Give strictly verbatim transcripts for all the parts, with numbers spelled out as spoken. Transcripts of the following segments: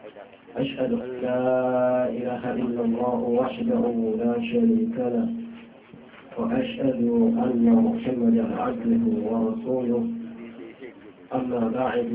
أشهد أن لا إله إلا الله وحده لا شريك له وأشهد أن محمدا عبده ورسوله أما بعد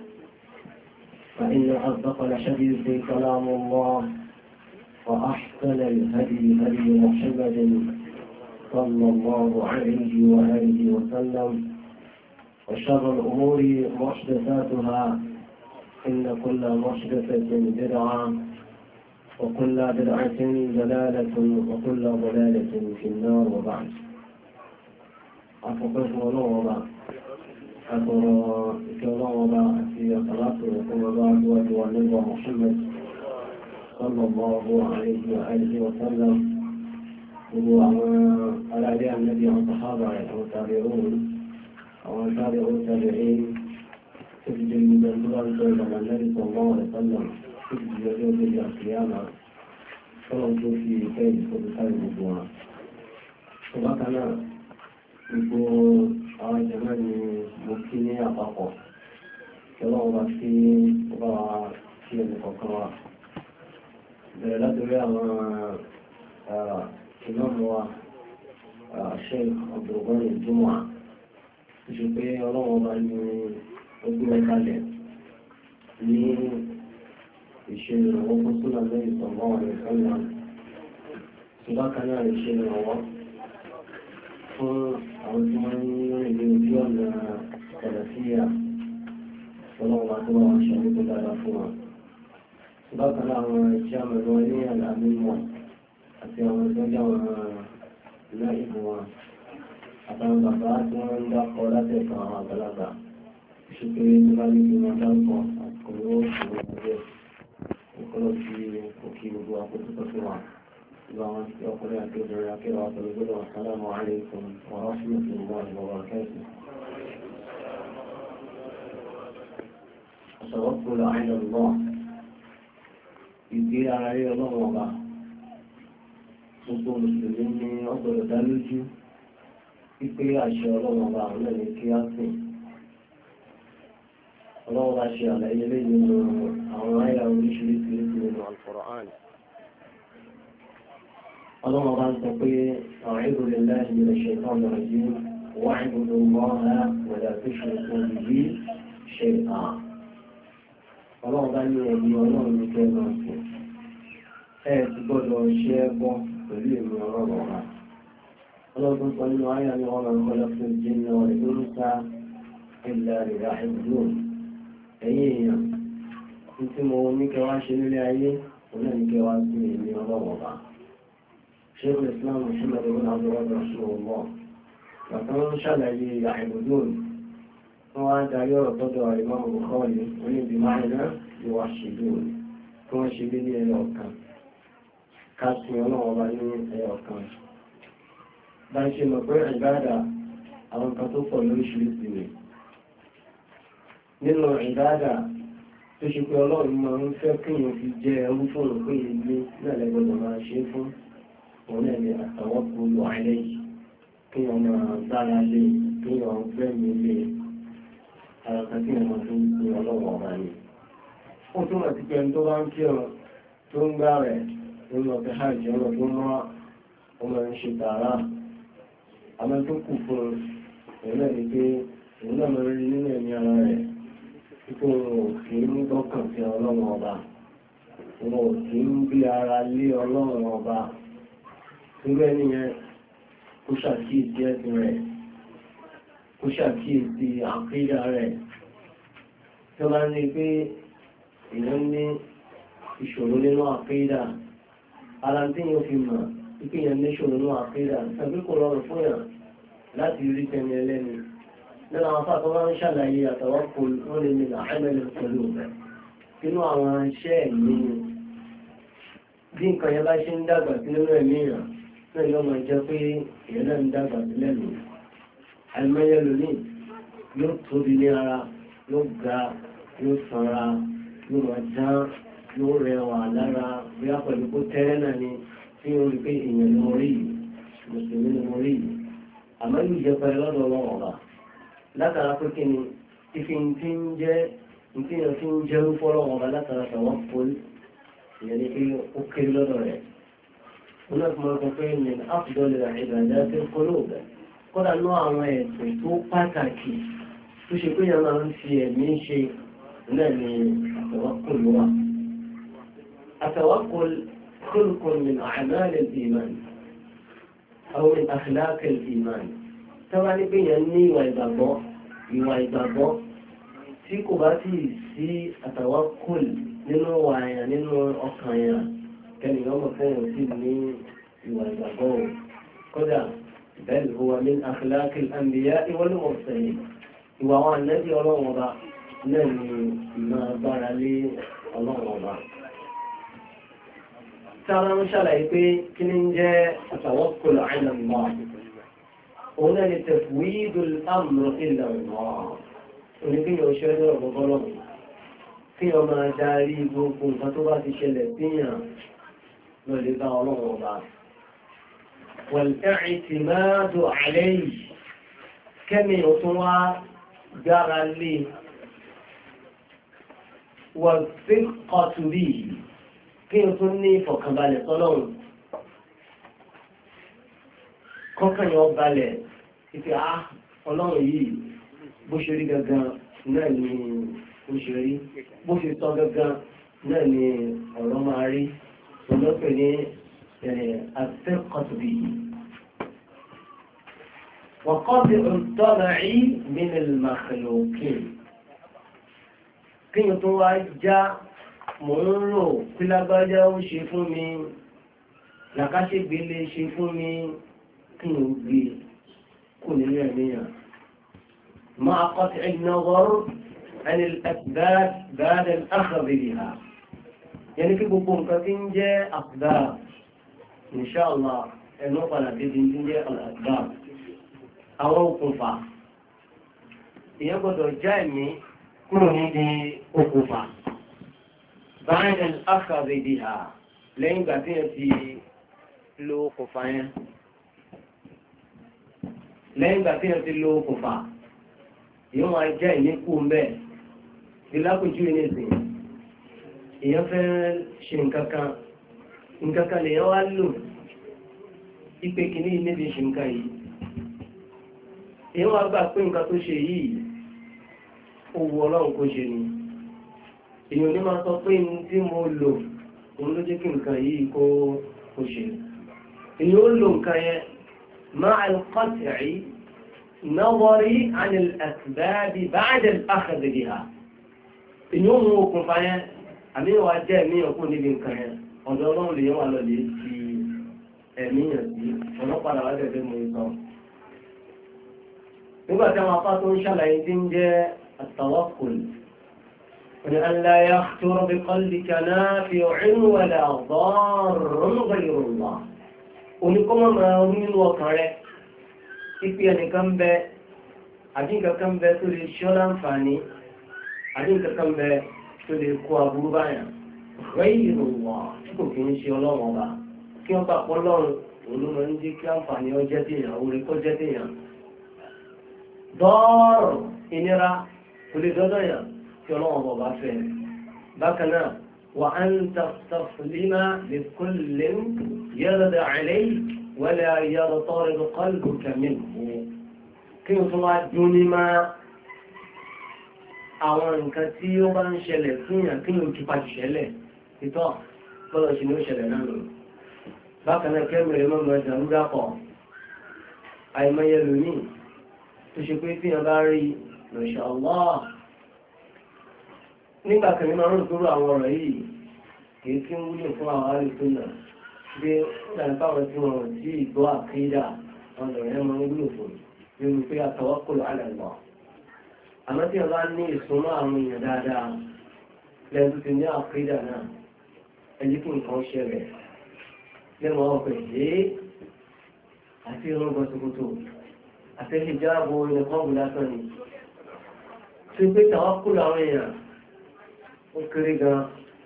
فإن أصدق الحديث كلام الله وأحسن الهدي هدي محمد صلى الله عليه وآله وسلم وشر الأمور محدثاتها إن كل محدثة بدعة وكل بدعة ضلالة وكل ضلالة في النار وبعد أفقه ونوضع أترى كنوضع في صلاة وكما بعد والنبي محمد صلى الله عليه وآله وسلم وهو على النبي والصحابة والتابعون وتابعوا التابعين تجد المدلول صلى النبي صلى الله عليه وسلم تجد يوم القيامة فرضوا في كيد فضحاء المجموعة وبكنا يقول على جمال ممكنية فقط كلا وبكي وبكي المفكرة لا تبيع إمام هو الشيخ عبد الغني الجمعة ìṣùpé ọlọ́wọ́ ọba ní ogun ẹ̀kalẹ̀ ní ìṣe ìrànwọ́ fún súnà lẹ́yìn sọ̀rọ̀ àwọn ìfẹ́lá ṣùgbọ́n ìṣe ìrànwọ́ fún àwọn tí wọ́n ń rìn ní ojú ọ̀nà tẹ̀lẹ̀fíà ọlọ́wọ́ tó wà ṣe àdúgbò dáadáa fún wa ṣùgbọ́n kan náà àwọn iṣẹ́ àmọ̀lọ́ ní àlàmì mọ̀ àti àwọn ìtọ́jú àwọn ilé ìbò wọn àtàwọn bàbá tí wọ́n ń dákọ̀ látẹ̀kọ̀ àwọn àgbàlagbà ṣùgbé tó bá ní kí wọ́n dákọ̀ àkọlọ́ òṣèlú ọjọ́ ìkọlọ̀ sí òkè gbogbo àkótótó fún wa ìlú àwọn tí ọkùnrin àti obìnrin akẹ́rọ àtọ̀lẹ́gbọ́dọ̀ assalamu alaikum wa rahmatullahi wa barakatuh. التوكل على الله ìgbé ara rí ọlọ́run ọba gbogbo mùsùlùmí ní ọgbọ̀dọ̀ dá lójú pípé àṣẹ ọlọ́run ọba àwọn ẹni kí á sìn ọlọ́run bá ṣe àlàyé lẹ́yìn nínú àwọn àyà oríṣiríṣi nínú Al-Qur'an ọlọ́run ọba ń sọ pé a'udhu billahi minash shaytanir rajim wa'budu Allaha wa la tushriku bihi shay'an ọlọ́run bá ní ẹ̀mí ọlọ́run ní kẹ́ máa sìn ẹ̀ ti gbọ́dọ̀ ṣe ẹbọ pẹ̀lú ẹ̀mí ọlọ́run ọba ọlọ́run sọ nínú ayà ni wọ́n máa kọ́lọ́ fún ìjìnà ìlúrúta ilẹ̀ ìrà ìlúrùn ẹ̀yìn èèyàn tí mo ní kẹwàá ṣe nílé ayé òun náà ní kẹwàá sí ẹ̀mí ọlọ́run ọba Sheikh Islam Muhammad ibn Abdul Wahhab rahimahullah bàtà ń ṣàlàyé ìrà ìlúrùn wọ́n wá darí ọ̀rọ̀ tọ́jọ́ Imam Bukhari wọ́n ní ìbímáyé náà yóò wá ṣe lóòrùn tí wọ́n ṣe lé ní ẹyọ kan ká sí ọlọ́run ọba ní ẹyọ kan bá ṣe mọ̀ pé ìbádà àwọn kan tó pọ̀ lóríṣiríṣi rẹ̀ nínú ìbádà tó ṣe pé ọlọ́run máa ń fẹ́ kíyàn fi jẹ ẹrú fún òpin ilé náà lẹ́gbọ́dọ̀ máa ṣe fún òun náà ní àtàwọ́kùlù àìlẹ́ yìí kíyàn máa dára lé kíyàn gbẹ́mí lé ara kan kíyàn máa tún ní ọlọ́run ọba ni ó túnmọ̀ sí pé ẹni tó bá ń kírun tó ń gbá rẹ̀ nínú ọ̀fẹ́ hajj ọ̀nà tó ń rán ọmọ ń ṣe tààrà àmọ́ tó kù fún òun náà ni pé òun náà mọ̀ rí nínú ẹ̀mí ara rẹ̀ pípò òun ò kí ń gbọ́kàn sí ọlọ́run ọba òun ò kí ń bí ara lé ọlọ́run ọba nígbà ẹni yẹn kó ṣàkíyèsí ẹ̀sìn rẹ̀ kó ṣàkíyèsí àkídà rẹ̀ tí wọ́n bá ní pé èèyàn ní ìṣòro nínú àkídà ara tí yóò fi mọ̀ ìpínyàn ní ṣòro ní àkídà tàbí kò rọrùn fún yàn láti rí tẹni ẹlẹ́ni nínú àwọn afáàkọ́ bá ń ṣàlàyé àtawakkul wọ́n lè nílò àmẹ́lẹ̀ pẹ̀lú rẹ̀ nínú àwọn iṣẹ́ ẹ̀mí bí nǹkan yẹn bá ṣe ń dàgbà sí nínú ẹ̀mí yàn náà yóò máa jẹ́ pé èèyàn náà ń dàgbà sí lẹ́nu àìmọye lónìí yóò tóbi ní ara yóò ga yóò sanra yóò máa dán yóò rẹwà lára bí a pẹ̀lú kó tẹ́rẹ́ náà ni tí ó rí pé èèyàn ní orí yìí mùsùlùmí ní orí yìí àmọ́ yóò jẹ́ pẹ̀lú lọ́dọ̀ ọlọ́run ọba látara pé kí ni ìfi tí ń jẹ́ nítorí yẹn fi ń jẹ́rú fọ́lọ́wọ́n ọba látara tawakkul ìyẹn ni pé ó kéré lọ́dọ̀ rẹ̀. wọn náà fi máa sọ pé ní afdal al-ibadati al-qulub kódà ní àwọn ẹ̀sìn tó pàtàkì tó ṣe pé yẹn máa ń fi ẹ̀mí ṣe náà ni tawakkul wà. التوكل خلق من أعمال الإيمان أو من أخلاق الإيمان طبعا بيني ويبقى ويبقى tí kò bá tí sí àtàwákùl nínú wàyà nínú ọkàn yà kẹ́nìyàn mọ̀ fẹ́yàn sí ní ìwà ìgbàgbọ́ kódà bal huwa min akhlaqil anbiya'i wal mursalin ìwà àwọn ànábì ọlọ́run ọba náà ni ìmọ̀ agbára lé ọlọ́run ọba. sára ń ṣàlàyé pé kí ní jẹ́ àtàwákùl ala Allah òun náà ni tafwidul amri ila Allah oníkéyàn oṣù ẹjọ́ ọ̀gbọ̀gbọ́lọ́ kí wọ́n máa darí gbogbo nǹkan tó bá ti ṣẹlẹ̀ síyàn lọ́lẹ̀ bá ọlọ́run ọba wal-i'timadu alayhi kẹ́mi ọ̀tún wá gbára lé wa-thiqatu bihi kí o tún ní ìfọ̀kànbalẹ̀ sọ́lọ́run kọ́kànyàn balẹ̀ títí á ọlọ́run yìí bó ṣe rí gangan náà ni ó ṣe rí bó ṣe tọ́ gangan náà ni ọ̀rọ̀ máa rí ọlọ́pẹ̀ ní àtẹ́kọ̀tùbí wọ̀kọ́bí ọ̀tọ́rọ̀í mínil makhluqin kí o tó wá já mò ń rò kí lágbájá ó ṣe fún mi làkàṣègbè lè ṣe fún mi kí o gbé kò nínú ẹ̀míyàn مع قطع النظر عن الأسباب بعد الأخذ بها يعني في بكم كتن جاء أسباب إن شاء الله النقطة التي جاء الأسباب أو كفا يقول جاني كوني دي أكفا بعد الأخذ بها لين باتيتي لو كفايا لين باتيتي لو كفا èèyàn máa jẹ́ ìníkù mbẹ́ ìlápòjú ní ìsìn èèyàn fẹ́ ṣe nǹkan kan nǹkan kan lèèyàn wá lò ipe kìíní níbi ṣe nǹkan yìí èèyàn wá gbà pé nǹkan tó ṣe yìí ó wu ọlọ́run kó ṣe ni èèyàn ní máa sọ pé ní tí mo lò òun ló jẹ́ kí nǹkan yìí kó kó ṣe èèyàn ó lò nǹkan yẹn máa ń kọ́ tẹ̀rí نظري عن الأسباب بعد الأخذ بها اليوم هو كفاية أمين وأجاء مين يكون لي بإمكانية ودولهم لي يوم على لي في أمين يسي ونقل هذا بالميطان يبقى كما قالت إن شاء الله يتم جاء التوكل أن لا يخطر بقلبك نافع ولا ضار غير الله ونقوم ما من وقره ipi ẹnìkan bẹ àbí nǹkan kan bẹ tó lè ṣọ́ láǹfààní àbí nǹkan kan bẹ tó lè kó aburú báyà wẹ́yìn ìròwọ̀ tí kò kí ń ṣe ọlọ́run ọba kí wọ́n papọ̀ lọ́rùn òun ló máa ń jẹ́ kí àǹfààní ọjẹ́ téèyàn orí kọ́ jẹ́ téèyàn dọ́ọ̀rọ̀ ìnira kò lè dọ́dọ̀ yàn tí ọlọ́run ọba fẹ́ bákan náà wà á ń tafsilima li kullin yarda alayhi ولا يرترض قلبك منه كيف تواجهني ما àwọn nǹkan tí ó bá ń ṣẹlẹ̀ fún yàn kí ní ojú pa ṣẹlẹ̀ ìtọ́ bọ́lọ̀ ṣe ní ó ṣẹlẹ̀ náà lọ bákan náà kẹ́mìrì mọ́mọ́ ẹ̀dà ń dápọ̀ àìmọye lónìí tó ṣe pé tí yàn bá rí Masha Allah nígbà kan ní máa ń gbóró àwọn ọ̀rọ̀ yìí kì í kí ń wúlò fún àwọn alùpùpù náà bí láìpáwọn tí wọ́n tí ìgbọ́ àkídà ọ̀dọ̀ rẹ̀ máa ń wúlò fún nínú pé àtawakkul ala Allah. àmọ́ tí wọ́n bá ní ìsúnmọ́ àwọn èèyàn dáadáa lẹ́nu ti ní àkídà náà ẹjí kí nǹkan ṣẹlẹ̀ lẹ́nu ọkọ̀ ìdí àti irun gbọ́sọ̀kòtò àti hijabu nìkan bù lásán ni. tí pé tawakkul àwọn èèyàn ó kéré gan.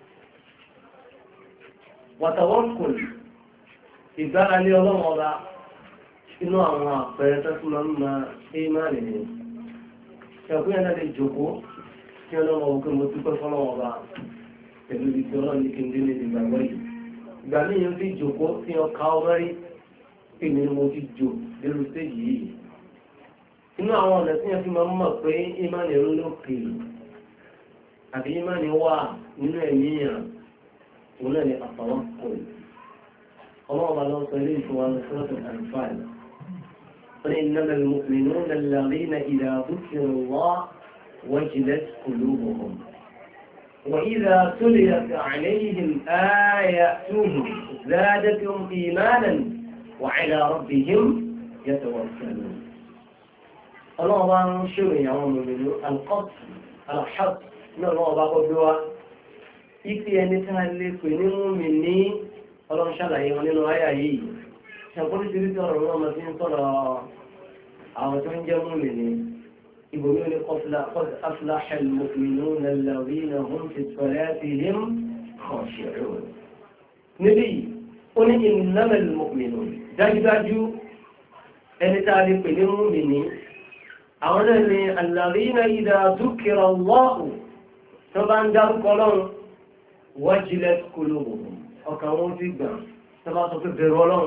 wàtawakkul ìgbára lé ọlọ́run ọba inú àwọn àpẹẹrẹ tó tún máa ń ma éèmáàlì ni ṣàkóyà náà lè jòkó kí ọlọ́mọ òkè mo dúpẹ́ fọlọ́wọ́ bá pẹ̀lú ibi tí ọlọ́run ní kí n dé lè gbàgbọ́ yìí ìgbà míì yóò ti jòkó tí wọn ká ọmọ rí pé mi ni mo ti jò lérú stéèjì yìí inú àwọn ọ̀nà tí wọ́n fi máa ń mọ̀ pé ìmánì ẹ̀rú lókè àbí ìmánì wà nínú ẹ̀mí yàn òun náà ni àtàwọn kò ọlọ́run bá lọ sọ ilé ìfowópamọ́ ní sọ́ọ̀tù àǹfààní wọn ni إنما المؤمنون الذين إذا ذكر الله وجلت قلوبهم وإذا تليت عليهم آياته زادتهم إيمانا وعلى ربهم يتوكلون الله بان شوي يا مؤمنين القصد الحق من الله بقى بوا يكفي أن تهلي كل مؤمنين الله إن شاء الله يمنين ويا هي سنقول سيرتي الله ما فين صلاة أو تنجى مؤمنين يقولون قد أفلح المؤمنون الذين هم في صلاتهم خاشعون نبي قل إنما المؤمنون داج داجو أن تعرف المؤمنين أولا الذين إذا ذكر الله طبعا دار قلون وجلت قلوبهم وكانوا في الجنة طبعا صفر برولون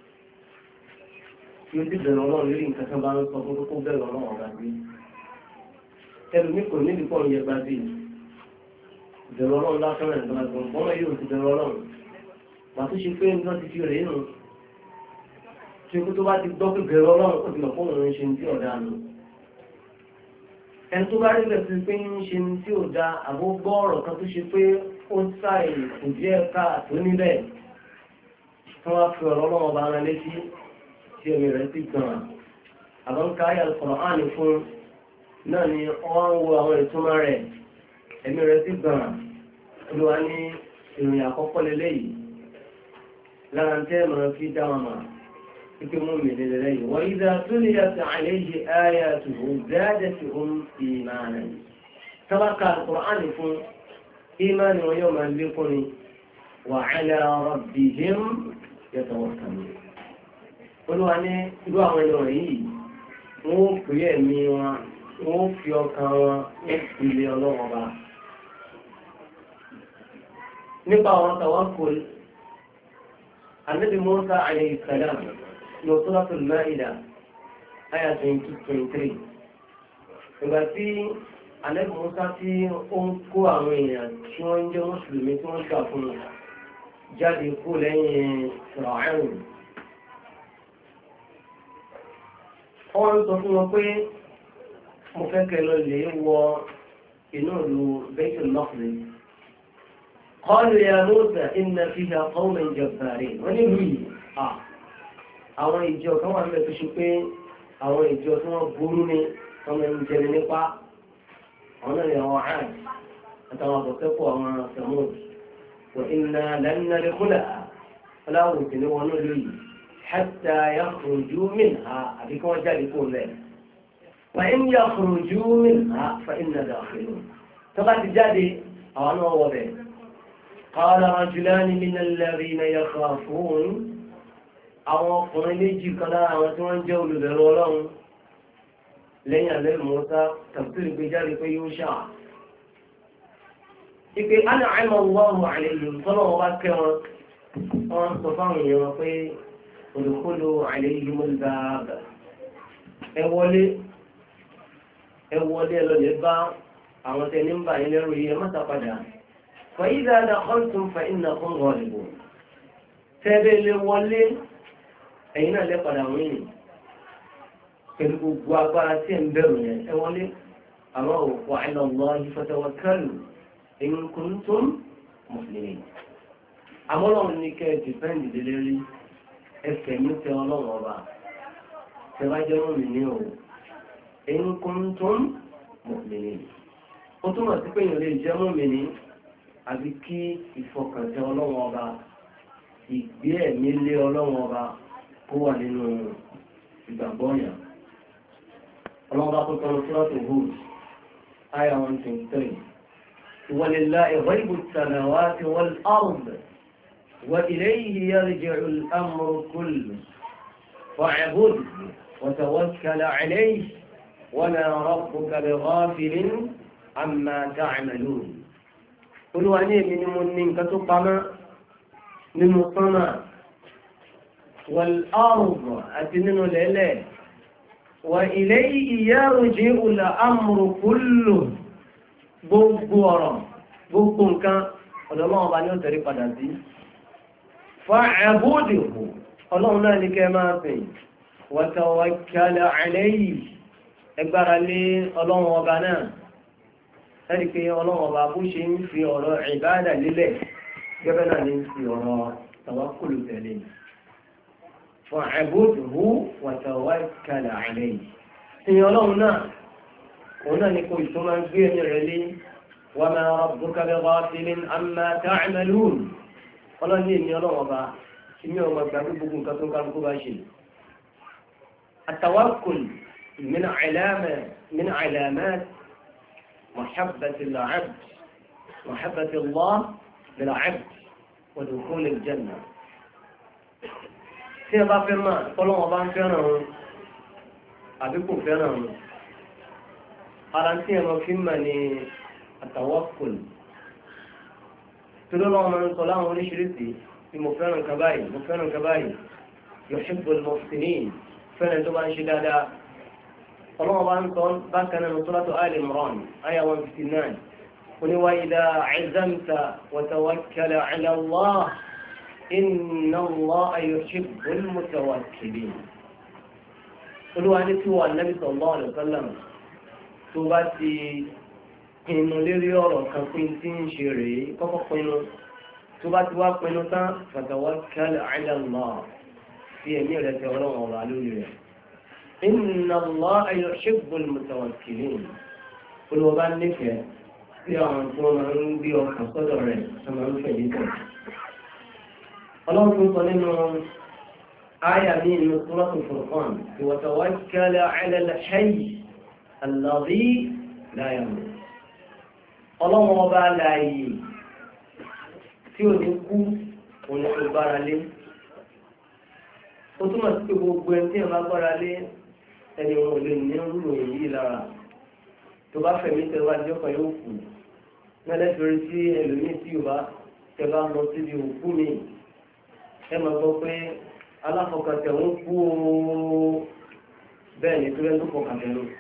يجب برولون يرين كتبان صفر برولون وغادي ẹlùmí kò níbi kọ́ ìyẹn gba sí ìbẹ̀rù ọlọ́run lásán rẹ̀ nígbà tó ń bọ́ náà yóò ti bẹ̀rù ọlọ́run wà tó ṣe pé nígbà tí fi rẹ̀ nù tí ó tó bá ti gbọ́ pé bẹ̀rù ọlọ́run ó ti mọ̀ fún òun ṣe ní tí ọ̀dà nù ẹni tó bá rí bẹ̀ sí pé ń ṣe ní tí ọ̀dà àbó gbọ́ ọ̀rọ̀ kan tó ṣe pé ó sáì kò jẹ́ ká tó níbẹ̀ tí wọ́n fi ọ̀rọ̀ ọlọ́run ọba ara létí tí ẹ̀mí rẹ̀ ti gbọ̀n àbọ̀nká ayé Al-Qur'ani fún náà ni wọ́n ń wo àwọn ìtumọ̀ rẹ̀ ẹ̀mí rẹ̀ sì gbọ̀n olúwa ní ìròyìn àkọ́kọ́ lélẹ́yìí lára ń tẹ́ mọ̀ fi dá wọn mọ̀ ike mú mi lélẹ́yìí wa idha tuliyat alayhi ayatuhu zadatuhum imanan sábàkà Al-Qur'ani fún ìmánì wọn yóò máa lékún ni wa ala rabbihim yatawakkalun olúwa ní irú àwọn ènìyàn yìí wọ́n pè é ẹ̀mí wọn wọ́n fi ọkàn wọn ilé ọlọ́wọ́ bá nípa àwọn tawakkul Ànábì Mùsá alayhi salam ní Suratul Maida àyá twenty twenty-three ìgbà tí Ànábì Mùsá tí ó ń kó àwọn èèyàn tí wọ́n ń jẹ́ mùsùlùmí tí wọ́n gbà fún jáde kú lẹ́yìn Fir'aun wọ́n sọ fún wọn pé mo fẹ́ kẹ́ lọ lè wọ inú ìlú Baitul Maqdis qalu ya Musa inna fiha qawman jabbarin wọ́n ní lùyìí àwọn ìjọ kan wà nílẹ̀ tó ṣe pé àwọn ìjọ tí wọ́n burú ní ọmọ ìjẹni nípa àwọn náà ni àwọn Aad àtàwọn àbọ̀kẹ́pọ̀ àwọn Samud wa inna lan nadkhulaha aláwọ̀ òkèlè wọn náà lùyìí hatta yakhruju minha àbí kí wọ́n jáde kó lẹ́yìn. وإن يخرجوا منها فإن داخلون طبعا تجادي أنا وبين قال رجلان من الذين يخافون أو قرنيجي كلا وتوان جول ذرولون لين يعلم موسى تفسير بجاري في يوشع يقول أنعم الله عليهم صلى الله عليه وسلم وأن صفاني وفي ادخلوا عليهم الباب أولي ẹwọlé ẹlọ́lẹ̀ bá àwọn tẹni ń bá ilẹ̀ rú iye mọ́ta padà fa idha dakhaltum fa innakum ghalibun tẹ́bẹ̀ lè wọlé ẹ̀yìn náà lẹ́ padà wọ́n pẹ̀lú gbogbo agbára tí ń bẹ̀rù yẹn ẹwọlé àmọ́ wa 'ala Allahi fatawakkalu in kuntum muslimin àmọ́ lọ́wọ́ ní kẹ́ dìpẹ́ǹdì délé rí ẹsẹ̀ ní tẹ ọlọ́wọ́ ọba tẹ́bájẹ́ mọ́ mi ní òun in kuntum mu'minin ó túnmọ̀ sí pé èèyàn lè jẹ́ mùmínì àbí kí ìfọkàntẹ́ ọlọ́wọ́n ọba ìgbé ẹ̀mí lé ọlọ́wọ́n ọba kó wà nínú ìgbàgbọ́ yàn ọlọ́wọ́n ọba tó tọrọ Suratu Hud àyá one twenty three walillahi ghaibu as-samawati wal-ard wa ilayhi yarji'u al-amru kulluhu fa'budhu wa tawakkal 'alayhi وما ربك بغافل amma ta'malun olúwa ní èmi ni mo ní nǹkan tó pamọ́ nínú sánmà wal ard àti nínú lẹ́lẹ̀ wa ilayhi yarji'u al-amru kulluhu gbogbo ọ̀rọ̀ gbogbo nǹkan ọ̀dọ̀ Ọlọ́run ọba ní ó tẹ̀rí padà sí fa'buduhu ọlọ́run náà ní kẹ́ máa pè wa tawakkal alayhi ẹgbára lé ọlọ́run ọba náà ẹ̀rí pé ọlọ́run ọba bó ṣe ń fi ọ̀rọ̀ ìbáàdà lílẹ̀ gẹ́gẹ́ náà ní fi ọ̀rọ̀ tawakkul tẹ̀lé fa'buduhu wa tawakkal alayhi ìyẹn ọlọ́run náà òun náà ní kò ìtọ́ máa ń gbé ẹni rẹ̀ lé wa ma rabbuka bighafilin amma ta'malun ọlọ́run ní èmi ọlọ́run ọba ìmí ọmọ ìgbàgbé gbogbo nǹkan tó ń kálukú bá ṣe التوكل من علامة من علامات محبة العبد محبة الله للعبد ودخول الجنة tí ẹ bá fẹ́ máa tọ́lọ́wọ́ bá ń fẹ́ràn ọ̀run àbí kò fẹ́ràn ọ̀run ara tí ẹ mọ̀ fi mà ní àtàwọ́kùn tí lọ́wọ́ máa ń sọ láwọn oríṣiríṣi tí mo fẹ́ràn nǹkan báyìí mo fẹ́ràn nǹkan báyìí yuhibbul muhsinin fẹ́ràn tó bá ń ṣe dáadáa ọlọ́wọ́ bá ń sọ bákan náà suratu Ali Imran àyà one fifty nine قل وإذا عزمت وتوكل على الله إن الله يحب المتوكلين قل وأن سوى النبي صلى الله عليه وسلم تباتي pinnu lérí ọ̀rọ̀ kan pín tí ń ṣe rèé kọ́kọ́ pinnu tó bá ti wá pinnu tán fatawakkal ala Allah fi ẹ̀mí rẹ̀ tẹ ọlọ́run ọ̀rọ̀ lórí rẹ̀ inna Allaha yuhibbul mutawakkilin olùwọ́bá nífẹ̀ẹ́ sí àwọn tí wọ́n máa ń gbé ọkàn sọ́dọ̀ rẹ̀ tó máa ń fẹ̀yìn tẹ̀. ọlọ́run tó sọ nínú áyà ní inú Suratul Furqan wa tawakkal ala al-hayy alladhi la yamut ọlọ́run ọba láàyè tí ò ní kú òun tó bára lé ó túmọ̀ sí pé gbogbo ẹni tí ẹ bá bára lé ẹni wọn ò lè ní rúrò yìí lára tó bá fẹ̀mí tẹ wá jọ́kọ̀ yóò kù nílẹ̀fẹ̀rẹ̀ sí ẹlòmíì tí yóò bá tẹ bá lọ síbi òkú mi ẹ máa gbọ́ pé aláfọkàtẹ̀ ń kú ooo bẹ́ẹ̀ ni tó lẹ́nu tó fọkàtẹ̀ lọ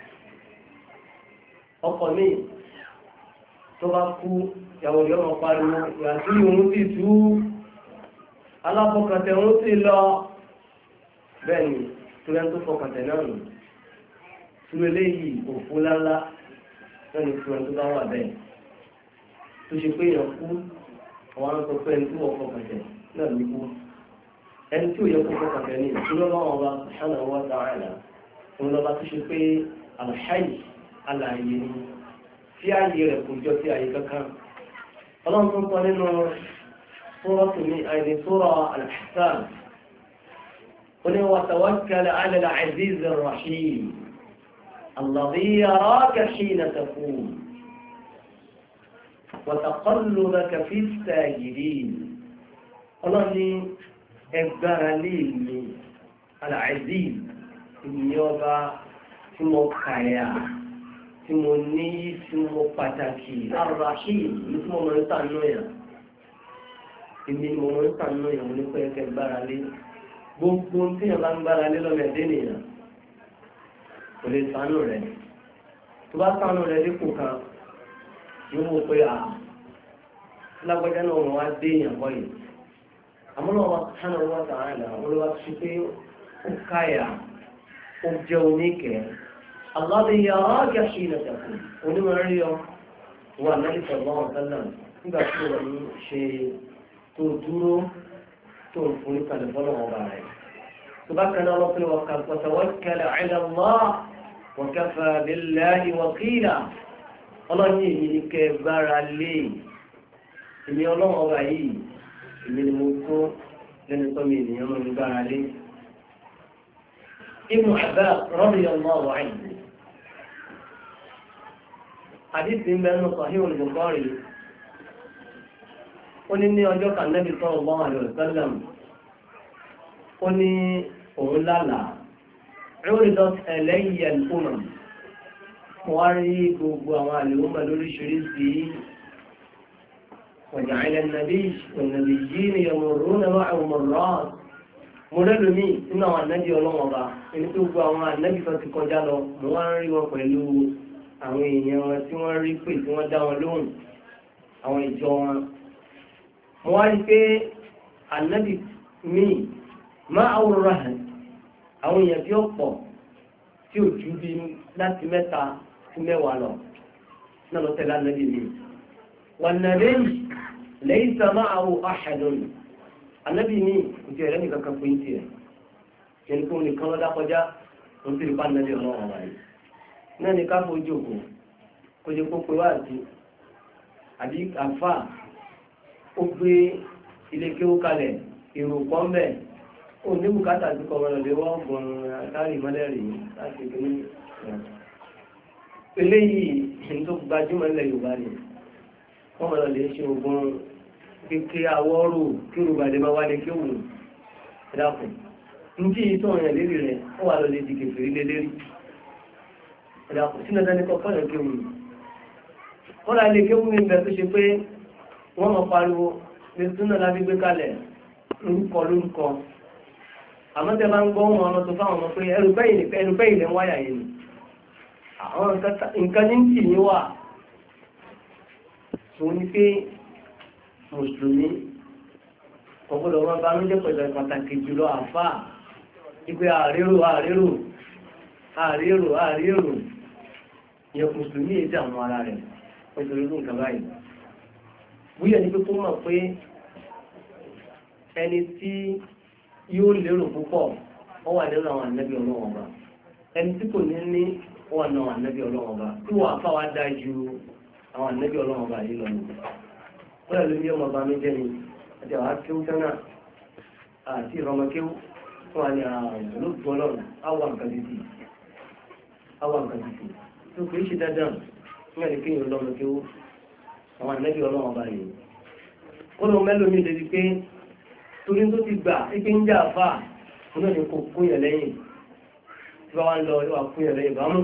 ọkọ̀ mi tó bá kú ìyàwó yọmọ pariwo ìyàtí òun ti tú aláfọkàtẹ̀ òun ti lọ bẹ́ẹ̀ ni tó lẹ́nu tó fọkàtẹ̀ náà nù tó eléyìí òfú lálá náà ni tó lẹ́nu tó bá wà bẹ́ẹ̀ tó ṣe pé èèyàn kú àwọn àwọn sọ pé ẹni tí wọ́n fọkàtẹ̀ náà ní kú ẹni tí ò yẹ kó fọkàtẹ̀ ní ìṣúná náà wọn bá subhanahu wa ta'ala òun lọ́ba tó ṣe pé al-hayy alààyè ni tí ààyè rẹ̀ kò jọ sí ààyè kankan ọlọ́run tó ń sọ nínú suratu mi àìní sura al-Ahzab ó ní wa tawakkal ala al-aziz ar-rahim alladhi yaraka hina taqum wa taqallubaka fi as-sajidin ọlọ́run ní ẹgbára lé mi al-aziz ìyọba tí mo kàyà tí mo ní tí mo pàtàkì ar-rahim ní tí mo máa ń tànú yà èmi ni mo máa ń tànú yà mo ní pé ẹkẹ gbára lé gbogbo tí yàrá ń gbára lé lọ́mọ ẹ̀dẹ́ nìyà kò lè tànú rẹ̀ tó bá tànú rẹ̀ dípò kan yóò wò pé à lágbájá náà wọn wá dé èèyàn bọ́ yìí àmọ́ náà wọn hàn wọn tàn án là wọn ló wá sí pé ó káyà ó jẹ́ oníkẹ́ Alladhi yaraka hina taqum onímọ̀ rí ọ wà Nabi sallallahu alaihi wasallam nígbà tí wọ́n ń ṣe tó dúró tó ń fún ìkàlẹ̀ fọ́lọ́ ọba rẹ̀ tó bá kan náà wọ́n pé wa tawakkal ala Allah wa kafa billahi wakila ọlọ́ni èmi ní kẹ́ gbára lé èmi ọlọ́run ọba yìí èmi ni mo tó lẹ́nu tó mi ènìyàn mọ́ ní gbára lé. Ibn Abbas radiyallahu anhu hadith ń bẹnu Sahih al-Bukhari ó ní ní ọjọ́ kan Nabi sallallahu alaihi wasallam ó ní òun lálàá uridat alayya al-umam mo wá rí gbogbo àwọn àlùmọ̀ lóríṣiríṣi وجعل النبي والنبيين يمرون معه مرات mo rẹ́lu mi nínú àwọn ànábì ọlọ́wọ́n ọba ẹni tó gbọ́ àwọn ànábì tó ti kọjá lọ mo wá ń rí wọn pẹ̀lú àwọn èèyàn wọn tí wọ́n rí pé tí wọ́n dá wọn lóhùn àwọn ìjọ wọn. mo wá rí pé ànábì mi máa àwòrán hàn àwọn èèyàn tí ó pọ̀ tí ò ju bí láti mẹ́ta sí mẹ́wàá lọ náà lọ tẹ̀lé ànábì mi. wan nabiy laysa ma'ahu ahadun anabi ni kò tí ẹ̀rẹ́ nìkan kan fún ìtì ẹ̀ yẹni kó nìkan lọ́dá kọjá ń tí ìpá nàbí ọ̀nà ọ̀rọ̀ rẹ̀ náà ní ká fojú òkú kó jẹ́ kó pé wá àti àbí àfà ó gbé ilé kéwú kalẹ̀ èrò kan bẹ̀ ó ní bùkátà tí kọ́ ọmọdé wọ́n gbọ́n àtàrí mọ́lẹ́rì láti gbé eléyìí ní tó gbajúmọ̀ ilẹ̀ Yorùbá ni wọ́n mọ̀ lè ṣe ogun kékeré àwọ́rò kí olùgbàdé máa wálé kí òun ẹ̀dàkùn ní tí ìtọ́ ọ̀yàn lérí rẹ̀ ó wà lọ lè di kèfèrí lé lérí ẹ̀dàkùn sínú ẹ̀dá ní kọ́kọ́ yẹn kí òun kọ́lá ilé kí òun ní ibẹ̀ tó ṣe pé wọ́n mọ̀ pariwo lè túnà láti gbé kalẹ̀ lórúkọ lórúkọ àmọ́ tẹ́ bá ń gbọ́ wọn ọmọ tó fáwọn ọmọ pé ẹrù bẹ́yìn lè ń wáyà yìí ni àwọn nǹkan ní tì ní wà tó ní pé mùsùlùmí ọgbọ́dọ̀ wọn bá ń jẹ́ pẹ̀lú pàtàkì jùlọ àfá ipé àrírò àrírò àrírò àrírò yẹ mùsùlùmí èdè àwọn ara rẹ̀ pẹ̀lú ìlú nǹkan báyìí búyẹ̀ ní pé kó mọ̀ pé ẹni tí yóò lérò púpọ̀ ó wà nínú àwọn ànábì ọlọ́wọ́n ọba ẹni tí kò ní ní ó wà nínú àwọn ànábì ọlọ́wọ́n ọba tí wọ́n àfá wa dá ju àwọn ànábì ọlọ́wọ́n ọba yìí lọ wọ́n lè ní ọmọ bá mi jẹ́ ni àti àwọn akéwú tánà àti ìrọmọkéwú fún wa ní àwọn olóògbé ọlọ́run àwọn nǹkan títì àwọn nǹkan títì tó kìí ṣe dandan ní ẹni kéèyàn lọ́mọkéwú àwọn ànábì ọlọ́run ọba yìí ó lọ mẹ́lò mi débi pé torí tó ti gbà pé ń jà fà fún náà ní kò kúnyẹ̀ lẹ́yìn tí wọ́n wá ń lọ ìwà kúnyẹ̀ lẹ́yìn bámú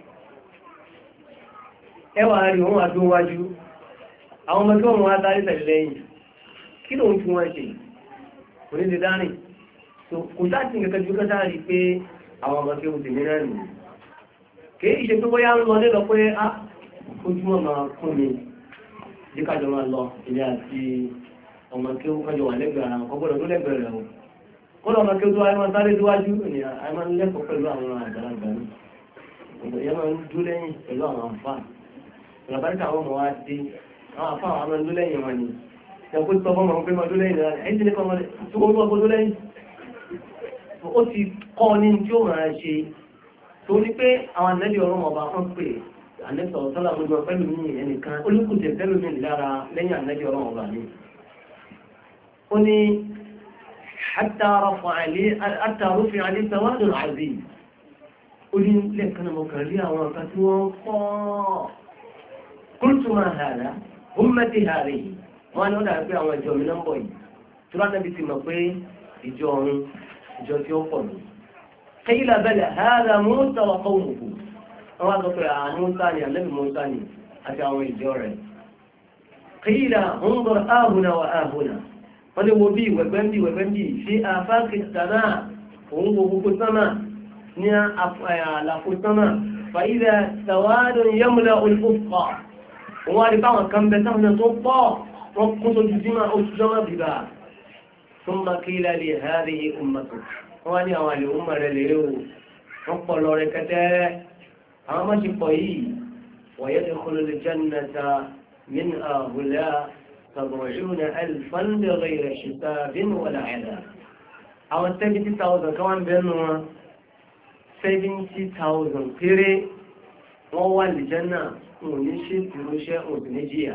ẹwà rí wọn wá dún wájú àwọn ọmọ tí wọ́n wá dárí tẹ̀lé lẹ́yìn kí ló ń fi wọ́n ṣe kò ní lè dárìn so kò sáàtì nǹkan ju kẹta rí pé àwọn ọmọ tí ó ti mìíràn nì kì í ṣe pé bóyá ń lọ nílọ pé á ojúmọ́ máa kún mi bí kájọ máa lọ ilé àti ọmọ kí ó kájọ wà lẹ́gbẹ̀ẹ́ ara wọn kọ́gbọ́dọ̀ tó lẹ́gbẹ̀ẹ́ rẹ̀ o kọ́dọ̀ ọmọ kí ó tó wáyé máa sáré síwájú ní àìmọ́ lẹ́kọ̀ọ́ pẹ̀lú àwọn àgbàlagbà ní ọ̀dọ̀ yẹn máa ń dú lẹ́yìn pẹ̀lú àwọn àǹfà ìrọ̀báríkà àwọn ọmọ wa dé àwọn afá àwọn ọmọdé lẹ́yìn wọn ni ẹ̀kọ́ tí ọmọ ọmọ pé ọmọdé lẹ́yìn rẹ̀ ẹ̀yìn tí ní kọmọdé tó kọ́ ọmọdé lẹ́yìn ó ti kọ́ ní tí ó máa ṣe tó ní pé àwọn ànẹ́bí ọ̀rọ̀ ọba fún pé ànẹ́sọ̀ sọ́lá gbogbo pẹ̀lú ní ẹnìkan olùkùtẹ̀ pẹ̀lú mi lára lẹ́yìn ànẹ́bí ọ̀rọ̀ ọba ni ó ní àtàrúfin alẹ́ sàwádùn àzí ó ní lẹ́ẹ̀kan mọ̀kàn rí àwọn ọ̀kan tí wọ́n pọ̀ kúrùtù máa hàrá ummati hàrí wọ́n ni ó dàbí àwọn ìjọ mi náà bọ̀ yìí tó bá tẹ́bí ti mọ̀ pé ìjọ ọ̀run ìjọ tí ó pọ̀ ní qila bala hādhā Mūsā wa qawmuhu wọ́n wá sọ pé àwọn Mùsá ni ànábì Mùsá ni àti àwọn ìjọ rẹ̀ qila unḍur āhunā wa āhunā wọ́n ni wo bí wẹ̀gbẹ́ bí wẹ̀gbẹ́ bí fī āfāqi as-samā' òun wo gbogbo sánmà ní àlàfo sánmà fa idhā sawādun yamla'u al-ufuq wọ́n wá rí báwọn kan bẹ táwọn tó pọ̀ wọ́n kún tó jù símá oṣù jọmọ́ bìbà tó má kí lálẹ́ hadhihi ummatuka wọ́n wá ní àwọn àlè ọmọ rẹ̀ lè o wọ́n pọ̀ lọ rẹ̀ kẹtẹ́ àwọn ọmọ ti pọ̀ yìí wa yadkhulul jannata min hā'ulā'i sab'ūna alfan bighayri hisābin wa lā 'adhāb àwọn seventy thousand kan wá ń bẹ́ẹ̀ nù wọn seventy thousand péré wọ́n wà lè jẹ́ náà wọn ní ṣe ìrúṣẹ́ òbí méjìyà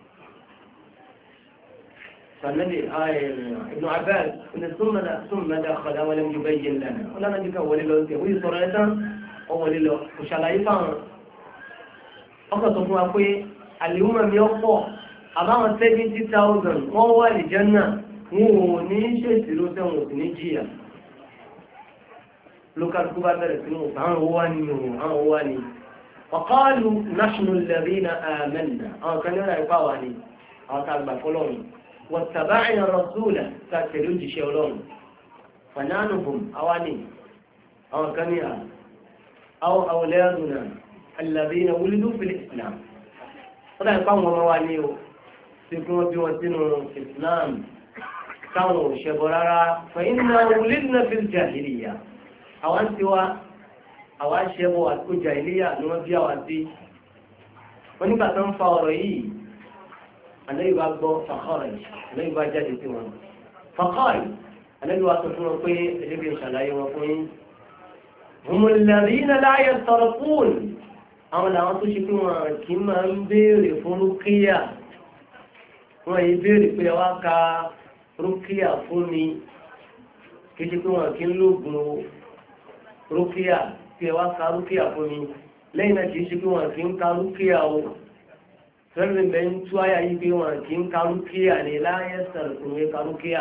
sànẹ́lì Ibn Abbas ní súnmọ́dá kọ̀dá wọlé ń jùbẹ́ yìí lẹ́nà wọn lánàá jíkà wọlé lọ sí wíì sọ̀rọ̀ ẹ̀tàn ọ wọlé lọ kò ṣàlàyé fáwọn ọkọ̀ tó fún wa pé àlèhùnmọ̀ mi ọ̀pọ̀ àbáwọn seventy thousand wọ́n wà lè jẹ́ náà wọn ò ní ṣe ìrúṣẹ́ òbí méjìyà lókàlùkù bá bẹ̀rẹ̀ sí àwọn owó wá ní àwọn owó wá ní وقالوا نحن الذين آمنا أو كان لا يقاواني أو تلقى فلون واتبعنا الرسول تأكلون تشيولون فنانهم أواني أو كان أو أولادنا الذين ولدوا في الإسلام فلا يقاوم موانيو سيكون بيوتين الإسلام كانوا شبرارا فإنا ولدنا في الجاهلية أو أنتوا أو أشبوا أتكو جاهلية نمبيا وأتي ونبقى تنفع رأيي النبي بقى فخرج النبي بقى جاهل سيوان فقال النبي وأصفنا فيه ربي شلائي وفيه هم الذين لا يسترقون أو لا أتشكوا كما يبير فرقية ويبير في واقع رقية فني كتكوا كنلوبنو رقية في واقع رقية فني لين كتكوا كنكا رقية fẹ́rẹ̀ bẹ́ ń tú àyà yìí pé wọn kì ń ka rúkìá ní láyé sọ̀rọ̀ kò ní ka rúkìá.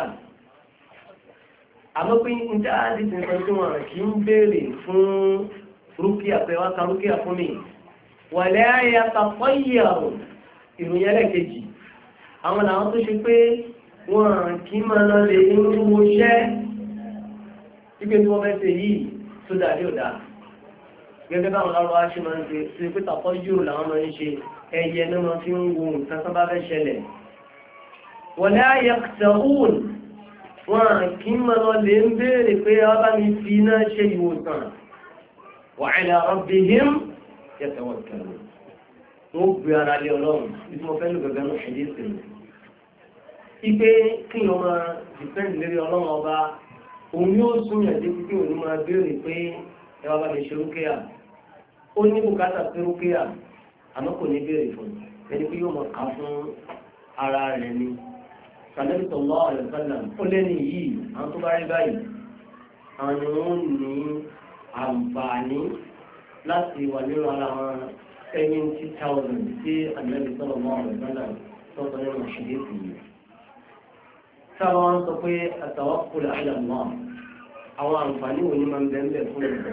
àmọ́ pé ń dá àdìsí nǹkan tí wọn kì ń béèrè fún rúkìá pé wọ́n ka rúkìá fún mi. wàlẹ́ àyà kàfọ́ ìyàwó ìròyìn ẹlẹ́kejì àwọn làwọn tó ṣe pé wọn kì í máa lọ lè ń wo iṣẹ́ wípé tí wọ́n fẹ́ ṣe yìí tó dà ní òdà. gẹ́gẹ́ báwọn lárúbáwá ṣe máa ń ṣe ṣe pé tàkọ́ yóò làwọn máa ń ṣe ẹyẹ ní wọn fi ń wo nǹkan tó bá fẹ́ ṣẹlẹ̀ wọlé ayẹkẹ̀tẹ̀hún wọn kì í mọ̀ lọ lè ń béèrè pé ọba mi fi iná ṣe ìwòsàn wa ala rabbihim yatawakkalun wọn gbé ara lé ọlọ́run bí mo fẹ́ lù gẹ́gẹ́ ní ṣẹ̀dí ìsinmi ipe kí ni wọn máa dìpẹ́ǹdì lérí ọlọ́run ọba òun yóò sún yàn dé pípé òun máa béèrè pé ẹ wá bá mi ṣe rúkẹ́yà ó ní bùkátà pé rúkẹ́yà àmọ́ kò ní béèrè fún ẹni pé yóò mọ̀ ká fún ara rẹ̀ ni sàlẹ́bí sallallahu alaihi wasallam ó lẹ́ni yìí àwọn tó bá rí báyìí àwọn ni wọ́n ní àǹfààní láti wà nínú ara wọn seventy thousand tí àlẹ́bí sallallahu alaihi wasallam tọ́tọ́ nínú àṣírí sí i. táwọn sọ pé at-tawakkul ala Allah àwọn àǹfààní wo ni máa ń bẹ́ẹ̀ fún ìgbà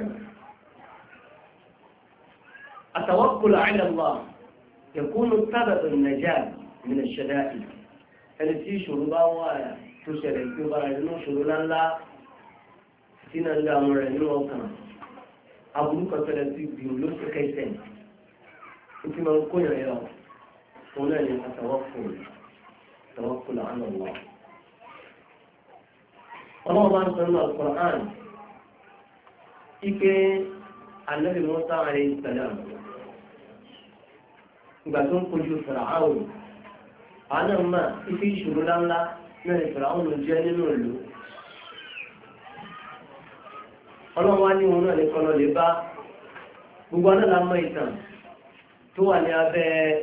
التوكل على الله يكون سبب النجاة من الشدائد التي شربا وتشرك ببرجنو شرلا لا سينا الأمر الوطن أبوك ثلاثي بيولوس كيسين انت ما نكون يا هنا التوكل التوكل على الله الله سبحانه القرآن إيه النبي موسى عليه السلام ìgbà tó ń kojú Fìràáùn àánà máa ife ìṣòro ńláńlá náà ní Fìràáùn jẹ́ nínú ìlú ọlọ́wọ́ ní òun náà ní kọ́nà lè bá gbogbo anáà mọ́ ìtàn tó wà ní abẹ́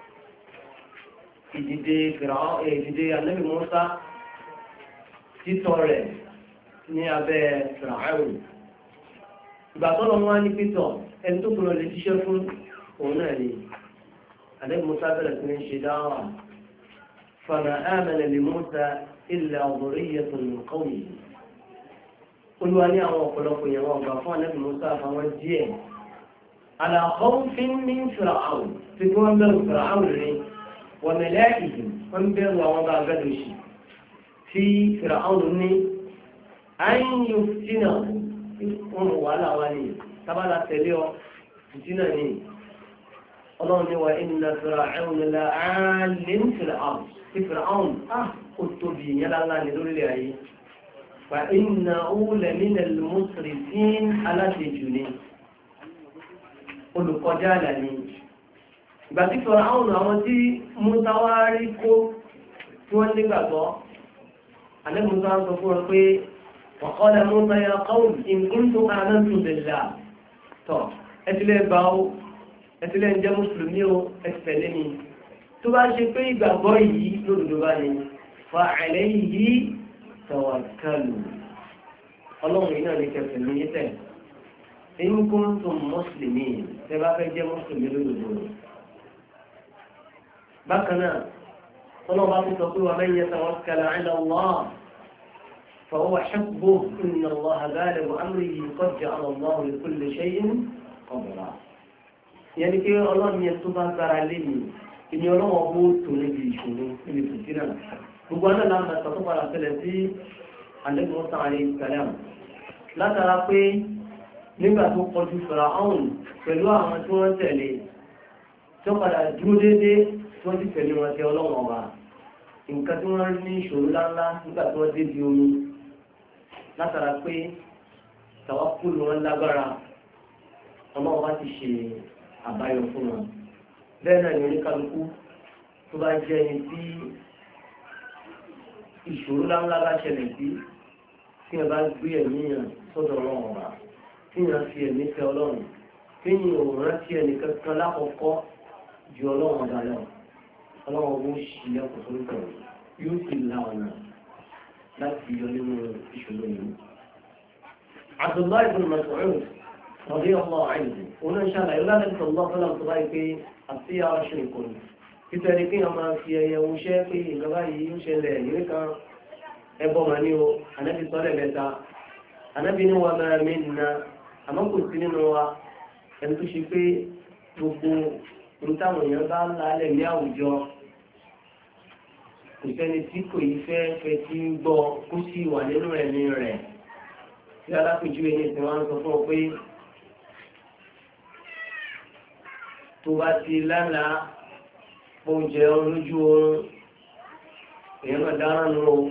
ìdìde Fìràáùn ìdìde Ànábì Mùsá títọ́ rẹ̀ ní abẹ́ Fìràáùn ìgbà tó lọ́wọ́ wá ní pítọ̀ ẹni tó kúrò lè jíṣẹ́ fún òun náà ni النبي موسى بلغ من شدارة فما آمن لموسى إلا ذرية من قومه قلوا أني أوقلكم يا وقفوا النبي موسى فوجيه على خوف من فرعون تكون بر فرعون وملائهم وانبر ووضع قدرش في فرعون أن يفتنه ولا ولي طبعا تليو فتنني الله وإن فرعون لعال في الأرض في فرعون آه قلت بي يلا الله ندور لي فإنه لمن المسرفين على سجنين قلوا قجالني بس فرعون أمتي متواركو تولي قطع أنا موسى صفور وقال موسى يا قوم إن كنتم آمنتم بالله طب أتلي باو ẹtìlẹ́ ń jẹ́ mùsùlùmí o ẹtìtẹ̀lẹ́ ni tó bá ṣe pé ìgbàgbọ́ yìí lódodo bá ní fa alayhi tawakkalu ọlọ́run yìí náà ní kẹfẹ́ ní yí tẹ̀ in kuntum muslimin tẹ́ bá fẹ́ jẹ́ mùsùlùmí lódodo bákan náà ọlọ́run bá ti sọ pé wa man yatawakkal ala Allah fa huwa hasbuh inna Allaha balighu amrihi qad ja'ala Allahu li kulli shay'in qadra ìyẹn ni pé ọlọ́run yẹn tó bá gbára lé mi ìní ọlọ́wọ́ bó tó níbi ìṣòro níbi fìtínà gbogbo ọ̀nà láti àtọ̀ tó padà ṣẹlẹ̀ sí àlẹ́kùn ọ̀sán àlẹ́ ìsàlẹ̀ látara pé nígbà tó kọjú fara ọ̀hún pẹ̀lú àwọn tí wọ́n tẹ̀lé tó padà dúró déédéé tí wọ́n ti tẹ̀lé wọn tẹ ọlọ́wọ́ ọba nǹkan tí wọ́n ní ìṣòro ńláńlá nígbà tí wọ́n dé di omi látara pé tàwákùlù wọn lágbára ọlọ́wọ́ bá ti ṣe àbáyọ fún wọn bẹ́ẹ̀ náà ni oníkálukú tó bá jẹ́ ẹni tí ìṣòro ńláńlá bá ṣẹlẹ̀ sí tí wọ́n bá gbé ẹ̀mí yàn sọ́dọ̀ ọlọ́run ọba tí wọ́n fi ẹ̀mí fẹ́ ọlọ́run tí wọ́n ò rántí ẹnì kankan lákọ̀ọ́kọ́ ju ọlọ́run ọba lọ ọlọ́run ọba ó ṣì lẹ́kọ̀ọ́ tó ń tọ̀ yóò sì la ọ̀nà láti yọ nínú ìṣòro yìí. Abdullahi ibn Mas'ud radiyallahu anhu òun náà ṣàlàyé lánàá tó lọ́ fọlọ́ tó báyìí pé àti àwọn ṣe nìkan ní títẹ̀lé kí wọ́n máa fi ẹyẹ oúnṣẹ́ pé ìjọba yìí ń ṣẹlẹ̀ ìwé kan ẹbọ mà ní o ànábi sọ́lẹ̀ mẹ́ta ànábi ní wa máa mí nà àmọ́ kò sí nínú wa ẹni tó ṣe pé gbogbo ní táwọn èèyàn bá ń lálẹ̀ ní àwùjọ kò sẹ́ni tí kò yí fẹ́ fẹ́ tí ń gbọ́ kó sì wà nínú ẹ̀mí rẹ̀ tí alápèjú ẹni tí wọ́n sọ fún ọ pé tó bá ti lálàá oúnjẹ olójú oorun èèyàn náà dáná nù ó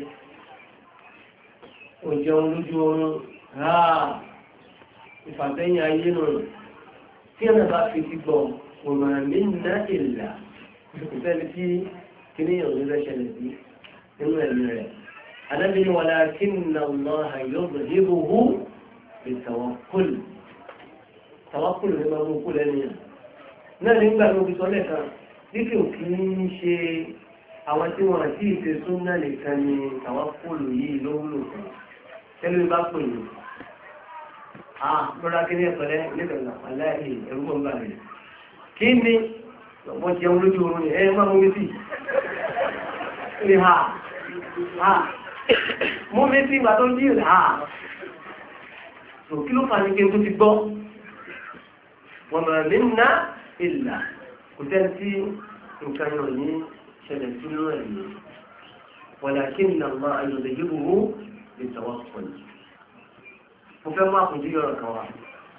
oúnjẹ olójú oorun háà ìfàsẹ́yìn ayé nù tí ẹ̀nà bá fi ti gbọ́ ọ̀nà mi ná ìlà ìfẹ́ni tí kìnìyàn ló lẹ́ṣẹ̀lẹ̀ sí nínú ẹ̀mí rẹ̀ anábì ní walakinna Allaha yudhibuhu bitawakkul tawakkul ní máa mú kú lẹ́nu yẹn náà nígbà tó fi sọ lẹ́ẹ̀kan títí òkè ń ṣe àwọn tí wọ́n àti ìṣe súnmọ́ nìkan ni àwọn fóònù yìí ló wúlò fún tẹ́lẹ̀ bá pè ní ah lọ́dá kí ní ẹ̀fẹ́lẹ́ nígbàgbà aláìní ẹ̀rú mọ́ bá rẹ̀ kí ni wọ́n jẹun lójú oorun ni ẹ máa mú mi sí ní ha ha mú mi sí ìgbà tó ń jí ha so kí ló fà ní kí n tó ti gbọ́ wọ́n mọ̀ ní ná ìlà kò tẹ́ tí nǹkan yóò ní ṣẹlẹ̀ sínú ẹ̀mí walakinna Allaha yudhibuhu bitawakkul. mo fẹ́ máa kùn jí ọ̀rọ̀ kan wá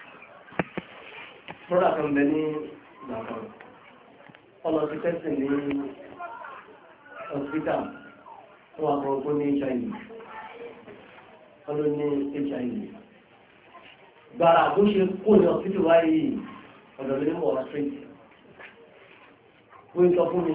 mọ́ra kan bẹ ní ìgbà kan ọlọ́ ti tẹ́sì ní hospital tó wà kan kó ní H I V ọlọ́ ní H I V gbàrà bó ṣe kó ní hospital wáyé ọ̀dọ̀ mi ní mọ̀ wá street wọ́n sọ fún mi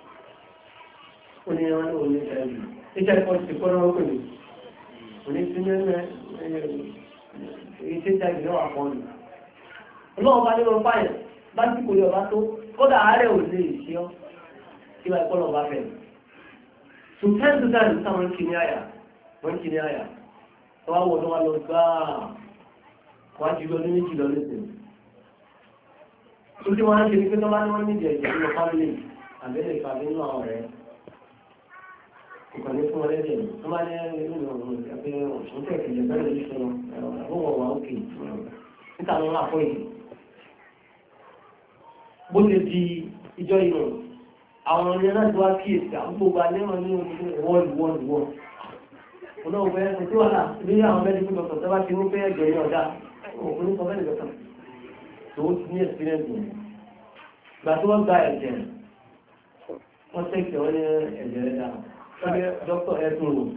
ó ní ẹran ní òun ní H I V H I V ti kọ́ lọ́wọ́ pè mí òní sí mẹ́rin èyí tí H I V náà wà fún mi ọlọ́run bá nínú fáyẹ̀ bá tí kò yọ bá tó kódà àárẹ̀ ò lè ṣe ọ́ kí wáyé kọ́ lọ́ọ̀ bá fẹ́ so ten to ten táwọn kì ní àyà wọ́n kì ní àyà tó wá wọ́n tó wá lọ gbáà wá jù lọ ní méjì lọ lẹ́sìn tó tí wọ́n á ṣe ní pé tó bá ní wọ́n ní ìdí ẹ̀jẹ̀ nínú fámìlì àbẹ́lẹ̀ ìfàbí nínú àwọn ọ̀rẹ́ ìkànnì fún wọn lẹ́sìn tó bá ní ẹgbẹ́ òṣùn tẹ̀kẹ̀jẹ̀ bẹ́ẹ̀ lórí fún wọn àwọn wà ókè níta ló ń àpọ̀ yìí bó ṣe di ìjọ inú àwọn ọ̀rẹ́ náà tó wá kíyèsí àgbogbo alẹ́wọ̀n ní wọ́ọ̀lù wọ́ọ̀lù wọ́ọ̀lù olóòwò bẹ́ẹ̀ tí wọ́n náà ní àwọn bẹ́ẹ̀ ní ọ̀sán tó bá ti mú pé ẹgbẹ̀ ní ọ̀dá òkúní sọ bẹ́ẹ̀ nìkan tó ó ti ní experience yẹn gbà tó wọ́n gba ẹ̀jẹ̀ wọ́n tẹ̀sẹ̀ wọ́n ní ẹ̀jẹ̀ rẹ̀ dáa wọ́n ní dókítà ẹ̀sùn wò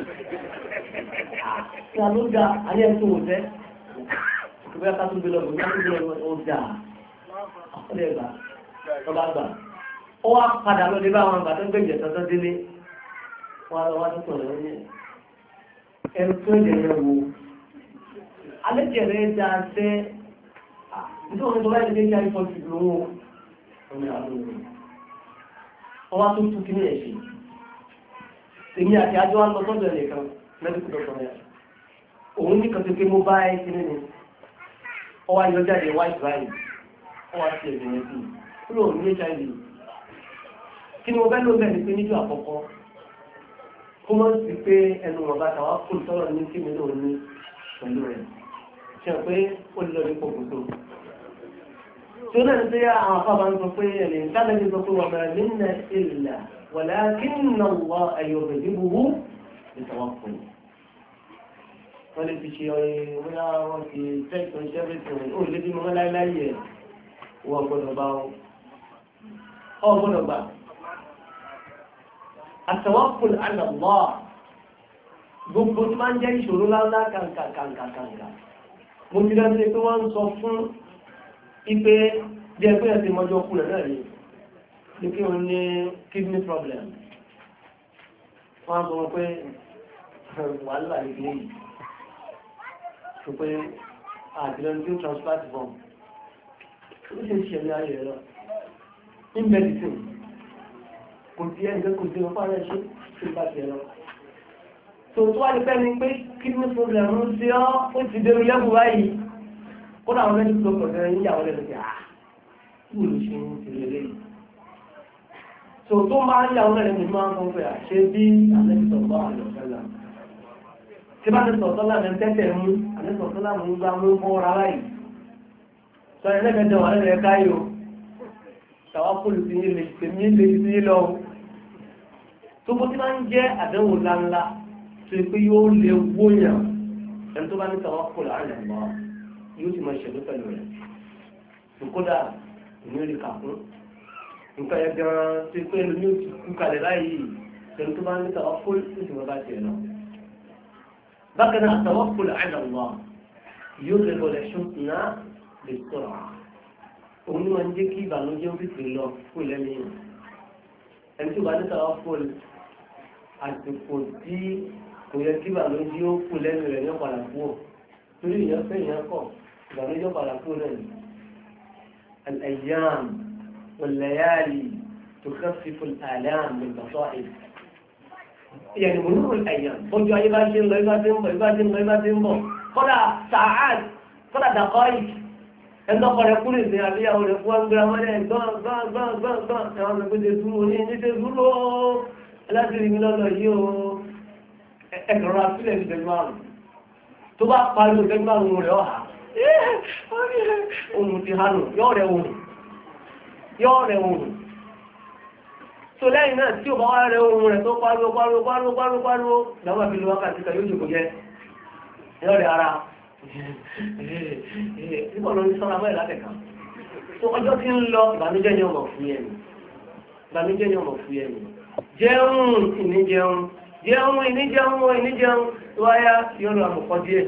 kí a ló ga ayé ẹ̀sùn wò tẹ́ ìgbé ká tó gbé lọ gbé ká tó gbé lọ ó dà ó lè gbà tó bá gbà ó wá padà lọ dé bá àwọn àgbà tó gbẹ̀jẹ̀ tó tó délé wọ́n á lọ wá tó sọ̀rọ̀ ní ẹnu tó jẹ́ yẹn wo alẹ́jẹ̀rẹ́ dáa sẹ́ nítorí wọn tó bá yẹ kí àìsàn ti lówó ọmọ àwọn ọmọ tó tún kí ní ẹ̀ṣẹ̀ èmi àti àjọ wa lọ sọ́dọ̀ ẹ̀nìkan mẹ́díkù dọ́kítọ̀ rẹ̀ òun ní kan tó ké mo bá ẹ́ kí nínú ọwọ́ ayọ̀jáde white wine ọwọ́ àti ẹ̀jẹ̀ yẹn sí ó lóun ní H I V kí ni mo fẹ́ ló bẹ̀rẹ̀ pé níjọ́ àkọ́kọ́ kó mọ́ sí pé ẹnu ọ̀gá tàwa kò sọ̀rọ̀ ní kí mi náà ní pẹ̀lú rẹ̀ ṣe pé ó lọ ní pọ̀pọ̀tò tó náà ní sẹ́yà àwọn afábá ń sọ pé ẹ̀lẹ́ ìtàlẹ́bí sọ pé wọ́n mẹ́rin nínú ìlà wọ̀lá kí nà wọ́ ẹ̀yọ̀ bẹ̀bí bubu ìtawọ́kùn wọ́n lè fi ṣe ọ̀rẹ́ wọ́n wọ́n ti tẹ́ẹ̀tọ̀ iṣẹ́ rẹ̀ ó lé bí mọ́ láíláyé ẹ̀ wọ́n gbọ́dọ̀ bá ọ gbọ́dọ̀ bá àtàwọ́kùn àlọ́lọ́ gbogbo tí máa ń jẹ́ ìṣòro láńlá kàǹkàǹkàǹkà mo ti rẹ́ sí pé wọ́n ń sọ fún ipe bí ẹgbẹ́ ẹ̀ ti mọ́jọ́ kú rẹ̀ náà ní ní kí wọ́n ní kidney problem wọ́n á sọ wọn pé wàhálà ní ilé yìí tó pé àtìlẹ́nu tí ó transplant form ó ṣe ṣẹlẹ̀ ayé rẹ̀ lọ in medicine kò sí ẹnìkan kò sí ọpá rẹ̀ ṣe tí ó bá ti ẹ̀ lọ tó tó wá ní pẹ́ ni pé kidney problem ń ṣe ọ́ ó ti dé orí ẹ̀bùn báyìí kódà àwọn ẹni tó pọ̀ tẹ́lẹ̀ yíyàwó lẹ́nu pé àà tí mo lè ṣe ń ti lè léyìí tó tó máa ń yàwó lẹ́nu máa ń fún pé àṣẹ bí àlẹ́sọ̀tọ́ àlọ́sẹ́lá tí bá ti sọ̀tọ́ láti tẹ́tẹ̀ mú àlẹ́sọ̀tọ́ láti mú gbá mú fún ọ̀rá láì sọ ẹlẹ́gbẹ̀dẹ̀ wà lẹ́rẹ̀ káyò tàwa fúlù sí ilé tèmi lè sí lọ tó bó ti máa ń jẹ́ àdánwò láńlá tó pé yóò lè wóyàn ẹni tó bá ní tàwa fúlù àlẹ́ mọ́ yóò ti máa ṣẹ̀lú pẹ̀lú rẹ̀ ṣùkọ́dà ìmúrí kàkún nǹkan ẹ̀ gan-an tí pé ẹlòmí ò ti kú kalẹ̀ láyìí ṣẹ̀lú tó bá ń níta ọkùn ní ti wọ́n bá tiẹ̀ lọ. bákan náà àtàwọ́kùn ala Allah yóò lè bọ̀lẹ̀ ṣùgbọ́n lè sọ̀rọ̀ òun ni wọ́n ń jẹ́ kí ìbànújẹ́ ó fìfì lọ fún ìlẹ́mìíràn ẹni tí ó bá níta ọkùn àsìkò tí kò yẹ kí ìbànújẹ́ ó kù lẹ́nu rẹ̀ ní ọ̀padà kú ọ̀ torí ìyẹn fẹ́ ìyẹn kọ̀ ìbànújẹ́ ọ̀padà kú náà ni. الأيام والليالي تخفف الآلام بالبصائر يعني مرور الأيام فوجوا أي باشين لا يباشين لا يباشين لا يباشين بو قضى ساعات قضى دقائق عندما يقول الزيادية والإخوان برامانين ضان ضان ضان ضان ضان يعني نقول يزوروني نتزوروا لا تريد من الله يو اقرأ في الجمال تبقى قالوا الجمال مريوها ohun ti hánù yọ́ rẹ̀ ohun yọ́ rẹ̀ ohun tó lẹ́yìn náà tí ó bá wá rẹ̀ ohun rẹ̀ tó pariwo pariwo pariwo pariwo pariwo láwọn àbílò wákàtí kan yóò jùkú jẹ́ yọ́ rẹ̀ ara nígbà lọ ní sọ́ra mẹ́rin látẹ̀ká tó ọjọ́ tí ń lọ ìbànújẹ́ ni ọmọ fún yẹn ìbànújẹ́ ni ọmọ fún yẹn jẹun ìní jẹun jẹun ìní jẹun ìní jẹun tó wáyá yóò lọ àmùkọ́ díẹ̀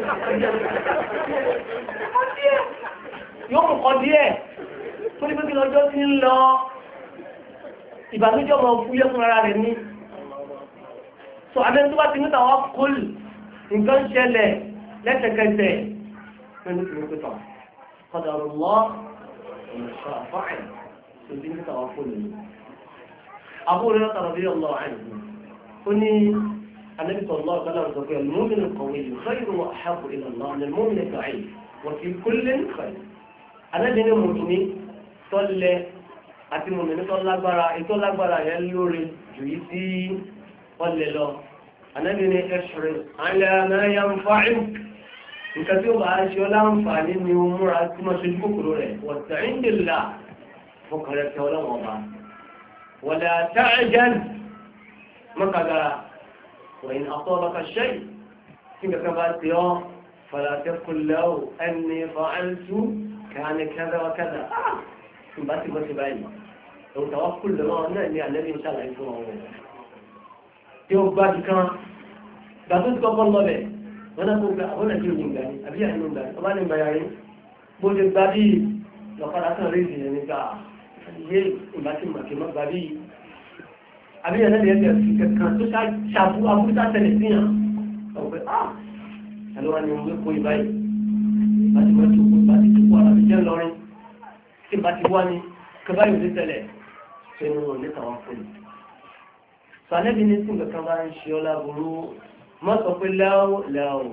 yóò mú kọ díẹ̀ tó ní pẹ́kí lọ́jọ́ tí ń lọ ìbànújẹ́ ọmọ fúyẹ́ fún ara rẹ̀ ní so abẹ́ tó bá ti níta wọ́n kúl nǹkan ṣẹlẹ̀ lẹ́sẹ̀kẹsẹ̀ pẹ̀lú ìlú pẹ̀tọ̀ qadarullah ìṣọ́ àfáàì tó ti níta wọ́n kúl ní àbúrò rẹ̀ radiyallahu anhu ó ní النبي صلى الله عليه وسلم يقول المؤمن القوي خير وأحب إلى الله من المؤمن الضعيف وفي كل خير أنا دين المؤمن صلى àti mọ̀mìnì tó lágbára ètò lágbára yẹn lórí jù yí sí ọlẹ̀ lọ anábì ní ẹ̀ṣẹ̀rẹ̀ alẹ́mẹ́yà ń fa'in nǹkan tí ó bá ṣe ọlá ń fà ní ni ó múra tí wọ́n ṣe kòkòrò rẹ̀ wasta'indillah fọkànrẹ̀ tẹ ọlọ́wọ́ ọba wala ta'jal mọ́kàgára وإن أصابك الشيء كما كفات يوم فلا تقل له أني فعلت كان كذا وكذا آه ثم باتي باتي باين لو توكل له أنني الذي إن شاء الله يسمعه يوم باتي كان باتي تقبل الله به وانا أقول أقول أجيب من غاني أبي أهل من غاني أباني بياني بوجد باتي لقد أتنا ريزي يعني كا يي باتي ما كما باتي àbí ẹ̀lẹ́ lè ẹ̀lẹ́ fi kẹ̀kàn tó ṣàbú abúrúta tẹ̀lẹ̀ sí yàn ọ̀pẹ́ ah ẹ̀lọ́wà ni wọ́n kó ìbáyìí bá ti mọ́jú kó bá ti túbọ̀ ara fi jẹ́ lọ́rin tí bá ti wá ní kẹbáyìí ò ní tẹ̀lẹ̀ tó inú wọn ní tàwọn fún mi. sọ alẹ́bí ní tí nǹkan bá ń ṣe ọ́ láburú mọ́ sọ pé lẹ́wọ̀ lẹ́wọ̀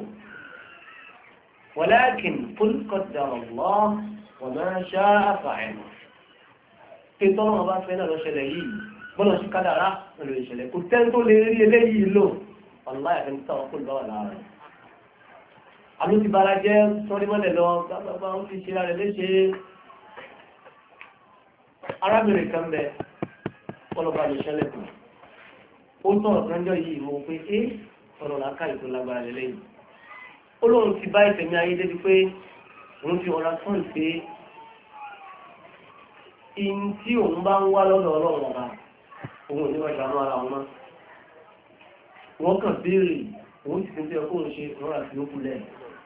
walakin qul qaddara Allah wa ma sha'a fa'ala pé tọ́lọ́mọ bá fẹ́ náà lọ́ṣẹlẹ̀ yìí bọ́lọ̀ sí kádàrá pẹ̀lú ìṣẹ̀lẹ̀ kò tẹ́ tó lè rí eléyìí lò wàláhì àfẹ́ níta ọkùn lọ́wọ́ láàrin àló ti bára jẹ́ sọ́rí mọ́lẹ̀ lọ gbágbàgbà ó ti ṣe rẹ̀ léṣe arábìnrin kan bẹ ọlọ́pàá lè ṣẹlẹ̀ kù ó sọ̀rọ̀ kanjọ́ yìí mo pé é ọ̀rọ̀ làákà ètò lágbára lélẹ́yìn ó lóun ti bá ìfẹ̀mí ayé débi pé òun ti ọ̀rá tán pé in tí òun bá ń wá lọ́dọ̀ ọlọ́run ọba òun ò ní wọ́n ìdánú ara wọn náà wọ́n kàn béèrè òun ti fi ọkọ̀ òun ṣe rọra fi ókú lẹ̀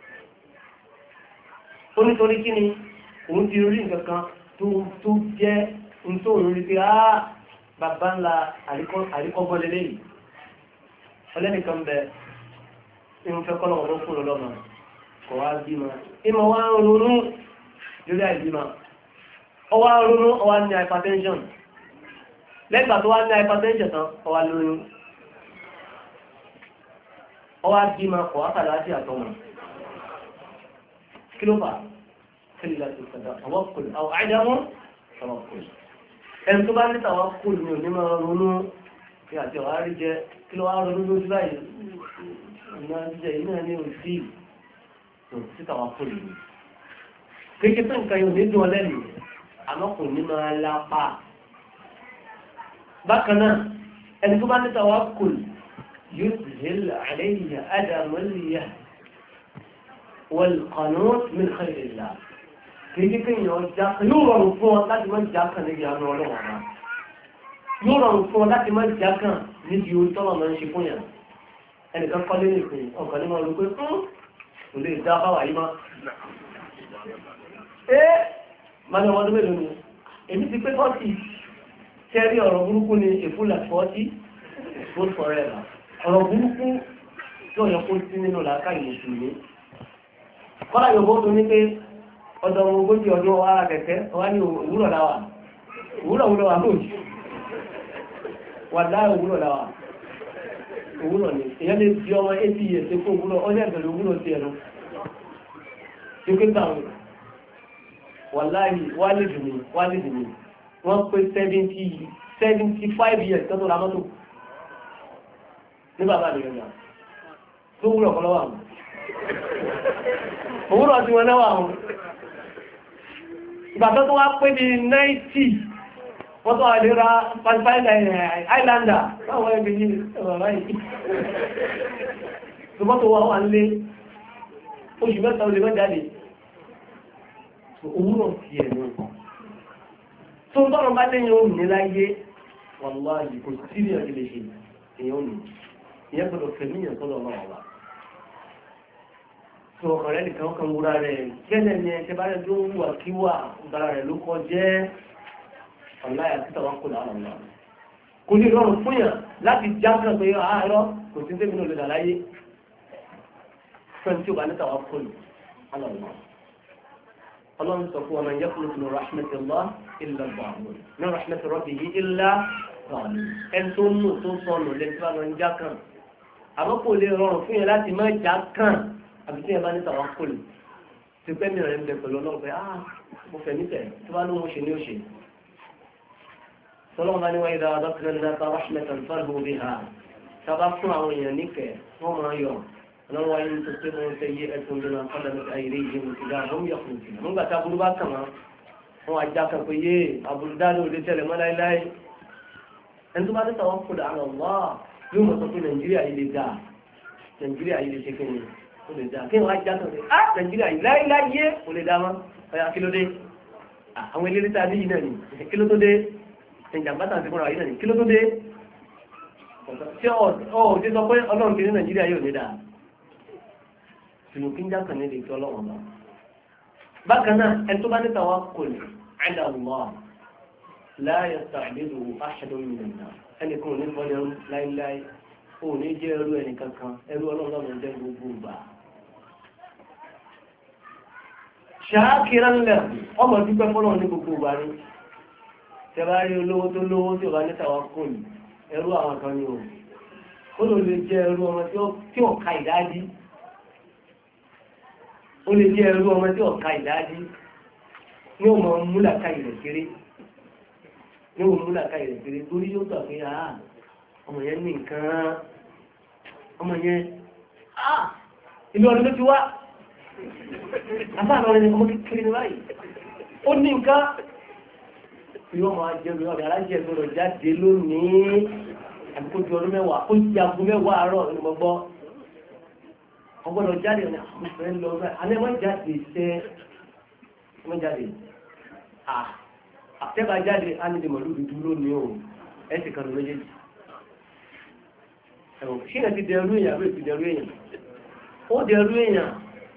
ó nítorí kí ni òun ti rí nǹkan kan tó jẹ́ ń tó òun rí pé á bàbá ńlá àríkọ́gbọ́n lélẹ́yìí ọlẹ́nìkan bẹ inú fẹ́ kọ́lọ̀ ọ̀rọ̀ fún ọlọ́mọ kọ̀ wá bímọ ìmọ̀ wá ń ronú lórí àìbímọ ọwá ronú ọwá ní hypertension lẹ́gbà tó wá ní hypertension tán ọwá lóyún ọwá bímọ kọ̀ wá kàdá sí àtọmọ kí ló fà kí ló láti sọ̀dọ̀ tawakkul àwọn àìdámọ́ tawakkul ẹni tó bá ní tawakkul ní onímọ̀ ronú kí àti ọ̀há rí jẹ kí ló wá ronú lójú báyìí ọ̀nà jíjẹ iná ní òsì sí tawakkul ní kéèké tó nǹkan yóò ní dùn ọlẹ́nu àmọ́ kò ní máa lápá bákan náà ẹni tó bá ní tawakkul yóò sì hẹ́lẹ̀ àlẹ́yìn àdàmọ́lìyà والقنوط من خير الله kéèké kéèyàn já yóò rọrùn fún ọ láti má já kan níbi àánú ọlọ́wọ́ ọba yóò rọrùn fún ọ láti má já kan níbi orí tọ́lọ̀ máa ń ṣe fún yàn ẹnìkan kọ́lé nìkan ọ̀kan ní wọn ló pé kò lè dá báwà yí má ẹ́ máa ní ọmọdé mélòó ni èmi ti pé fọ́tì kẹ́rí ọ̀rọ̀ burúkú ni èfúlà fọ́tì food forever ọ̀rọ̀ burúkú tí ọ̀yọ́ kó sí nínú làákàyè mùsùlùmí kọ́lá yòókó tó ní pé ọdọ̀ ogójì ọdún ara kẹ̀kẹ́ wá ní òwúrọ̀ láwà òwúrọ̀ òwúrọ̀ wà lóòjì wà láà òwúrọ̀ láwà òwúrọ̀ ní èyàn lè bí ọmọ eighty years fún òwúrọ̀ ọjọ́ ìbẹ̀rẹ̀ òwúrọ̀ sí ẹnu tí ó ké tàwọn wà láàyè wá lè dùn mí wá lè dùn mí wọ́n pé seventy seventy five years tó tó ra mọ́tò ní bàbá àdìgbà tó wúrọ̀ kọ́ lọ́wọ́ àwọn òwúrọ̀ tí wọ́n náwà wọn ìgbàtọ́ tó wá pé ní ninety wọ́n tó wà lè ra islander láwọn ẹgbẹ̀ yìí ẹ̀rọ báyìí tó bọ́ tó wà wà nílé oṣù mẹ́ta olè mẹ́jáde òwúrọ̀ sí ẹ̀nà tó ń tọ́rọ bá lẹ́yìn òun ní láyé wàlúwàlì kò sí ní ọjọ́ lè ṣe èèyàn òun ìyẹn gbọ́dọ̀ fẹ̀míyàn tọ́lọ̀ ọlọ́wọ́ wa tó ọ̀rẹ́ nìkan kan wúra rẹ̀ gẹ́lẹ̀ ní ẹ̀ṣẹ́ bá rẹ̀ tó ń wà kí wà gbára rẹ̀ ló kọ jẹ́ ọ̀láyà títà wá kò láàrọ̀ náà kò ní rọrùn fún yàn láti jákàn pé àárọ̀ kò sí tẹ́mi náà lè dà láyé fẹ́ni tí ó bá níta wá kò ní alọ́nà ọlọ́run sọ fún ọmọ yẹ́kùn ní rahmatillah illa bàbá ní rahmat rabbihi illa bàbá ẹni tó mú tó sọnù lẹ́tí wà lọ ń jákàn àmọ́ kò lè rọrùn fún yàn láti má jákàn àbí tí ẹ bá ní tàwọn kòlù tí pẹ́ mìíràn ń bẹ pẹ̀lú ọlọ́run pé ah mo fẹ́ nífẹ̀ tó bá lóun ṣe ní òṣè tọ́lọ́run bá ní wáyé dáa dọ́kítà náà ta rahmatan farhu biha sábà fún àwọn èèyàn nífẹ̀ wọ́n máa yọ ọlọ́run wáyé ní tó pé mo ń fẹ́ yé ẹtùn bí wọn kọ́lá ní ayé yìí mo ti dá àwọn yọ fún mi nígbà tí aburú bá kàn wọ́n wọ́n ajá kan pé yé aburú dáadé òde tẹ́lẹ̀ mọ́ láéláé ẹni tó bá ní tàwọn kòlù àwọn ọ̀wá yóò mọ̀ sọ pé nàìjíríà yìí lè dá nàìjíríà yìí lè ṣe kí ni ó lè dá kí wọ́n á já sọ pé ah nàìjíríà yìí láyéláyé ó lè dá mọ́ ọ̀yà kí ló dé àwọn eléré tá a ní yìí náà ni kí ló tó dé ìjàmbá tàbí fúnra yìí náà ni kí ló tó dé tí ọ̀ ti sọ pé ọlọ́run ti ní nàìjíríà yóò lè dá sínú kí ń já kàn ní lè fi ọlọ́run lọ. bákan náà ẹni tó bá ní tawakkul ala Allah la yasta'biduhu ahadun minan nas ẹnì kan ò ní fọ́ ní láéláé ó ní jẹ́ ẹrú ẹnì kankan ẹrú ọlọ́run lọ́nà jẹ́ gbogbo ìgbà. ṣáàkìrán lẹ̀ ọmọ dúpẹ́ fọ́lọ́ ní gbogbo ìgbà ni tẹ́bá rí olówó tó lówó tí ò bá ní tawakkul ẹrú àwọn kan ni o ó lò lè jẹ́ ẹrú ọmọ tí ó ka ìdájí ó lè jẹ́ ẹrú ọmọ tí ó ka ìdájí ní ọmọ múlàká ìrẹ̀kéré ní ọmọ múlàká ìrẹ̀kéré torí yóò gbà pé àá ọmọ yẹn ní nǹkan ọmọ yẹn àá ìlú ọdún tó ti wá àbáàlọ́ rẹ̀ ọmọ kékeré ní báyìí ó ní nǹkan yóò máa jẹ́ lórí ọ̀dẹ̀ alájẹ́ gbọ́dọ̀ jáde lónìí àbíkó ju ọdún mẹ́wàá ó ti aago mẹ́wàá àárọ̀ ní gbogbo ọgbọ́dọ̀ jáde ọ̀nà àfẹ́ lọ bẹ́ẹ̀ alẹ́ wọ́n jáde iṣẹ́ wọ́n jáde àtẹ́bà jáde á ní ìdìmọ̀lú dúdú lónìí o ẹ sì kàn méjèèjì ẹ̀wọ̀n ṣí ẹ̀ ti dẹrú èèyàn àbí ti dẹrú èèyàn ó dẹrú èèyàn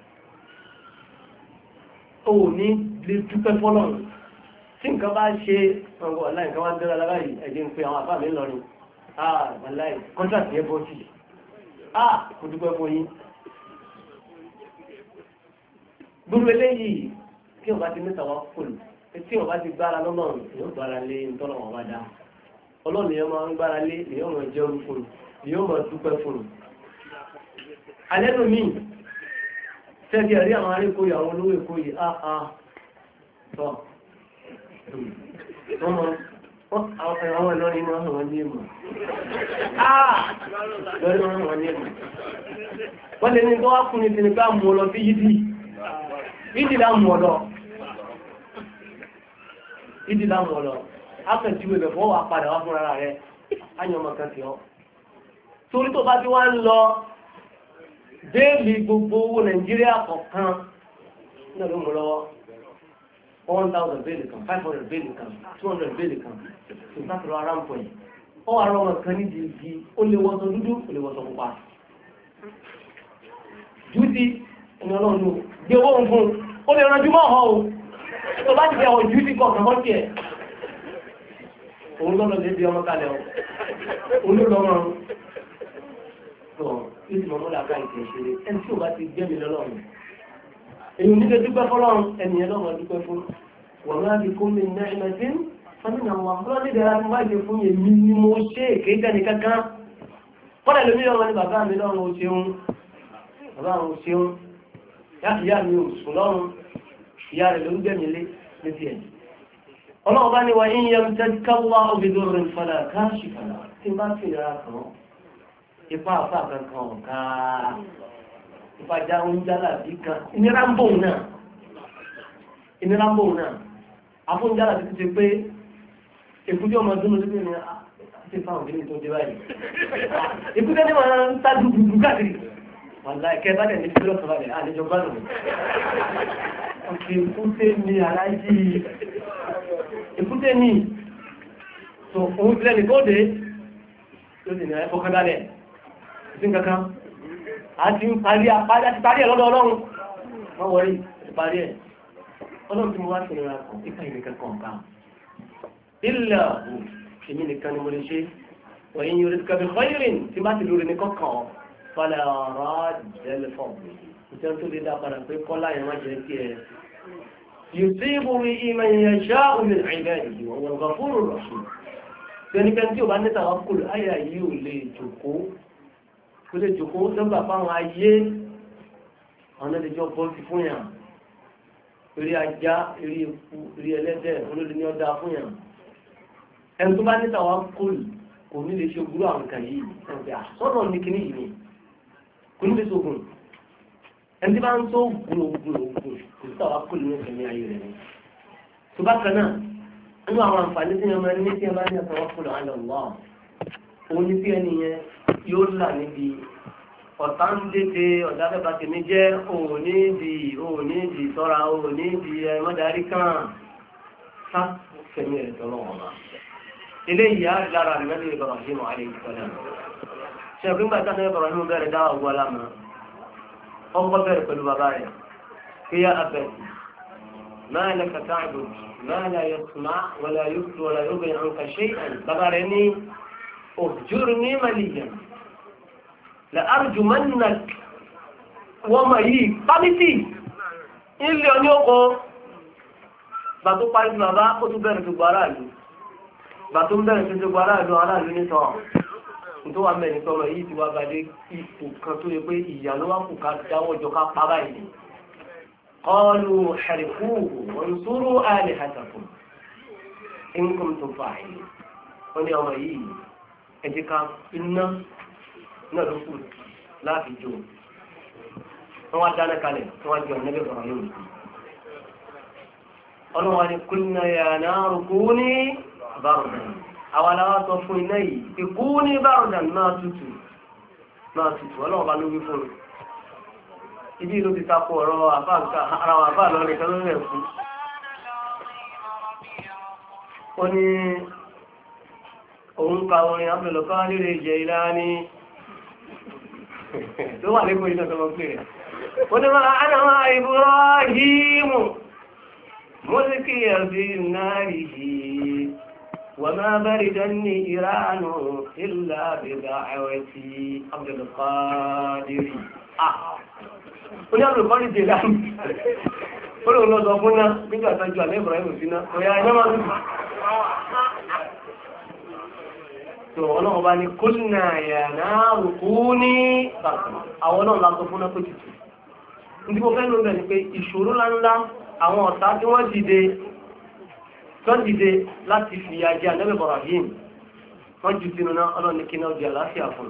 ó ní lè dúpẹ́ fọ́lọ́run tí nǹkan bá ṣe ọgbọ̀ ọ̀láì nǹkan wá ń dẹ́rẹ́ alára yìí ẹ̀jẹ̀ ń pe àwọn àfáà mi lọ́rin ah ọ̀láì kọ́ńtàtì ẹ̀ bọ́ sí ah kò dúpẹ́ fún yín gbogbo eléyìí tí o bá ti mẹ́ta wá kùn tí o bá ti gbára lọ́lọ́run yóò gbára lé ntọ́nà wọn bá dá ọlọ́run yẹn máa ń gbára lé yóò máa jẹun fún un yóò máa dúpẹ́ fún un. alẹ́ nu mi sẹ́ẹ̀dì ẹ̀rí àwọn arékòyè àwọn olówó èkóyè ah ah tọ́ wọ́n mọ àwọn ìlọrin máa ń hàn wọ́n ní èèmọ̀ ah lọ́rin máa ń hàn wọ́n ní èèmọ̀ wọ́n lè ní tó wá kún ní sinipá mú ọ lọ sí yídì ìdí láàmù ọ̀dọ̀ ìdí láàmù ọ̀dọ̀ ápẹ̀tíwé bẹ̀ fọ́ wà padà wá fún ara rẹ̀ ányọ ọmọ kan sí ọ́ torí tó bá ti wá ń lọ déèlì gbogbo owó Nàìjíríà kọ̀ọ̀kan náà ló mú lọ́wọ́ one thousand bẹ́ẹ̀lì kan five hundred bẹ́ẹ̀lì kan two hundred bẹ́ẹ̀lì kan tó bá tọrọ ara ń pọ̀ yìí ó wà rọmọ kan ní ìdí ó lè wọ́sọ dúdú ó lè wọ́sọ pupa júdí ẹni ọlọ́run gbé owó ń fún ó lè ránjú mọ́ ọ̀họ́ o tó bá ti fẹ́ àwọn júdí kọ̀ọ̀kan mọ́ sí ẹ̀ òun lọ́lọ́ lè di ọmọ kalẹ̀ o òun ló lọ́mọ tó ìdí mọ́mọ́ làkà ìtẹ̀ ìṣeré ẹni tí ò bá ti gbé mi lọ́lọ́run èyí oníkẹ́ dúpẹ́ fọ́lọ́run ẹni ẹ̀ lọ́mọ dúpẹ́ fún wọ́n máa fi kó mi ná ẹ̀mẹ́ sí fọ́nìyàn àwọn àkọ́lọ́ ní ìdára tó máa ṣe fún èmi ni mo ṣe èké jáde kankan kọ́dà lómi ọmọ ní bàbá mi lọ́run ó ṣeun bàbá àwọn ó ṣeun ìyá mi ò sùn lọ́run ìyá rẹ̀ ló ń gbẹ̀mí lé létí ẹ̀ ọlọ́run bá ní wa in yamsaka Allahu bidurrin fala kashifa lahu tí n bá fi ìlera kan ipa àfa kankan ọ̀ka ìfàjà oúnjẹ àlàbí kan ìnira ń bò náà ìnira ń bò náà àfóúnjẹ àlàbí ti ṣe pé èkúté ọmọ ọdún lórí ní àti fáwọn kìíní tó dé báyìí èkúté ní wọn ń tá dùdùdù káàkiri wàlá ẹ̀kẹ́ bá dẹ̀ ní fílọ̀ sọ̀rọ̀ rẹ̀ àlejò bá lòun ọ̀kẹ́ èkúté ní aláìjí èkúté ní tó òun tilẹ̀ ní kóde ló sì ní ẹ̀kọ́ kan dálẹ̀ sí kankan àti parí àpárí àti parí ẹ̀ lọ́dọ̀ ọlọ́run wọ́n wọlé àti parí ẹ̀ ọlọ́run tí mo wá sí ìrora kan ipa ìrìnkẹ́ kọ̀ọ̀kan ilẹ̀ ọ̀hún èmi nìkan ni mo lè ṣe wọ́n yín yorí kàbí khairin tí má ti lórí ní kọ̀ọ̀kan fọlẹ̀ ọ̀rọ̀ jẹ́lẹ̀ fọ̀ọ̀mù ìjọba tó lè dá padà pé kọ́lá yẹn má jẹ́ kí ẹ يصيب به من يشاء من عباده وهو الغفور الرحيم يعني كان tí ó bá ní tawakkul àyà yìí ò lè jókòó kò lè jókòó sọ́gbà fáwọn ayé àwọn ẹlẹ́jọ́ bọ́ sí fún yàn eré ajá eré eku eré ẹlẹ́dẹ̀ olóde ní ọ̀dà fún yàn ẹni tó bá ní tawakkul kò ní lè ṣe gúrú àwọn kan yìí ẹ̀ǹdẹ̀ àsọ̀rọ̀ ní kíní yìí kò ní lè ṣogun ẹni tí bá ń tó gbùrò gbùrò gbùrò kò sí àwọn akólú ní ìfẹ̀mí ayé rẹ̀ ni. tó bá kan náà nínú àwọn àǹfààní tí wọ́n máa ní tí wọ́n bá ní àtàwọn akólú àlọ́ wà òun ní bí ẹni yẹn yóò là níbi ọ̀tá ń dédé ọ̀dà fẹ́ bá tèmi jẹ́ òun ní di òun ní di sọ́ra òun ní di ẹ̀mọ́darí kan sá fẹ̀mí rẹ̀ tọ́lọ́ wọn bá. eléyìí á lára nàbí Ibrahim alayhi salam ṣe òfin gbàtà nàbí Ibrahim bẹ̀rẹ̀ dáwà ọgbọ́ alámà ọkọ̀ bẹ̀rẹ̀ pẹ̀lú bàbá rẹ̀ kí yá abẹ́sì máa lẹ́ka káàdù máa la yasma wala yusru wala yughni anka shay'an bàbá rẹ̀ ní ohjurni maliyan la arjumannak wọ́n mọ̀ yìí pálítì ilé oní oko bàtó parí sí bàbá ó tún bẹ̀rẹ̀ gbogbo aráàlú bàtó ń bẹ̀rẹ̀ gbogbo aráàlú aráàlú ní sọ tó wà mẹ́rin sọ̀rọ̀ yìí ti wá gbadé ipò kan tó yẹ pé ìyá ló wá kù ká dáwọ́ jọ ká pa báyìí qalu harriquhu wansuru alihatakum in kuntum fa'ilin wọ́n ní ọmọ yìí ẹ̀jẹ̀ ká iná náà ló kù láti jó wọ́n wá dáná kalẹ̀ wọ́n wá jọ nẹ́bẹ̀ sọ̀rọ̀ yóò sí ọlọ́wọ́ ni kulna ya naru kuni bardan àwọn aláwọ̀ sọ fún iná yìí pé kuni bardan máa tutù máa tutù ọlọ́wọ́ bá ló wí fún ibi ló ti takò ọ̀rọ̀ àbáǹkà ara wọn àbá lọ́rẹ̀ kan lórí ẹ̀kú ó ní òun ka orin abdulkan lílé jẹ ilá ní tó wà lẹ́kọ̀ọ́ iná tó mọ́ pé rẹ̀ ó ní máa ánàmà Ibrahimu mọ́síkì ẹ̀bí náà yìí wà máa bẹ̀rẹ̀ dánní ìránù ìlà bẹ̀rẹ̀ àwẹ̀tí abdulkan lílé ó ní àlùkọ́ ní jẹ́ láàrín ó lóun lọ sọ fún náà nígbà tọ́jú àlẹ́ Ibrahim síná ọ̀yà ẹ̀yọ́ máa dùn tó ọlọ́run bá ní kúlnà yàná rùkú ní àwọn náà lásọ fún náà tó tutù ní mo fẹ́ ló bẹ̀ ní pé ìṣòro ńláńlá àwọn ọ̀tá tí wọ́n dìde tó dìde láti fìyà jẹ àlẹ́ Ibrahim wọ́n jù sínú náà ọlọ́run ní kí náà di àlàáfíà fún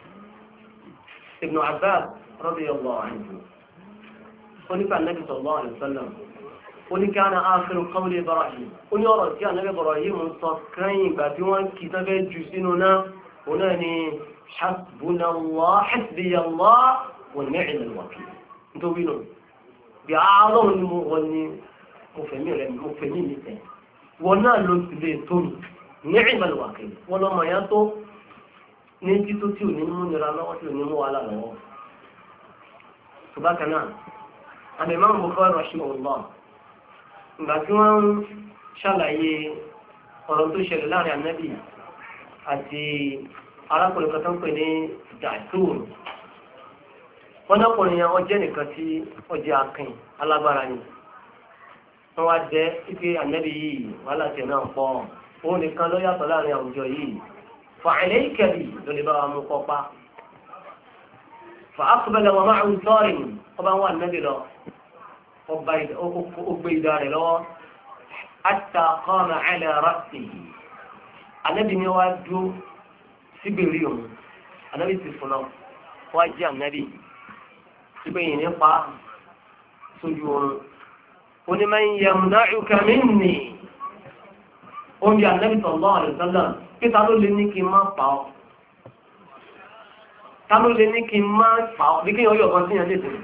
Ibn Abbas radiyallahu anhu onípa Ànábì sallallahu alaihi wasallam oníkàánà áfẹ́rù qawli Ibrahim ó ní ọ̀rọ̀ tí Ànábì Ibrahim ń sọ kẹ́yìn ìgbà tí wọ́n kì í tẹ́fẹ́ jù sínú náà òun náà ni hasbunallah hasbiyallah wa ni'mal wakil nítorí nù bí àárọ̀ ni mo wọ́n ní mo fẹ̀mí rẹ̀ mo fẹ̀mí mi tẹ̀ wọ́n náà ló ti lè tó mi ni'mal wakil wọ́n lọ́mọ yá tó ní títú tí ò ní mú nira lọ́wọ́ tí ò ní mú wàhálà lọ́wọ́ ṣùgbọ́n kan náà Al-Imam Bukhari rahimahullah ìgbà tí wọ́n ń ṣàlàyé ọ̀rọ̀ tó ṣẹlẹ̀ láàrin Ànábì àti arákùnrin kan tó ń pè ní Dàtúr wọ́n dákùnrin yẹn ọjẹ́ nìkan tí ọjẹ́ akin alágbára ni wọ́n wá jẹ́ ike Ànábì yìí wàhálà tẹ̀ náà pọ̀ òun nìkan ló yàtọ̀ láàrin àwùjọ yìí fàìlẹ́ ìkẹrì ló lè bá wa mú kọ́pá fàákùbẹ̀lẹ̀ wọn máa ń tọ́rìn ọba wà Ànábì lọ ó gbé ìdá rẹ̀ lọ́wọ́ hatta qama ala ra'sihi Ànábì ni wá dúró sígbèrè òun Ànábì ti fún lọ wá jẹ́ Ànábì sígbè yìí nípa sójú oorun ó ní man yamna'uka minni ó ń bí Ànábì sallallahu alaihi wasallam kí ta ló lè ní kí n má pa ọ́ ta ló lè ní kí n má pa ọ́ bí kí n yọ ọ̀kan sí yẹn lè tẹ̀lé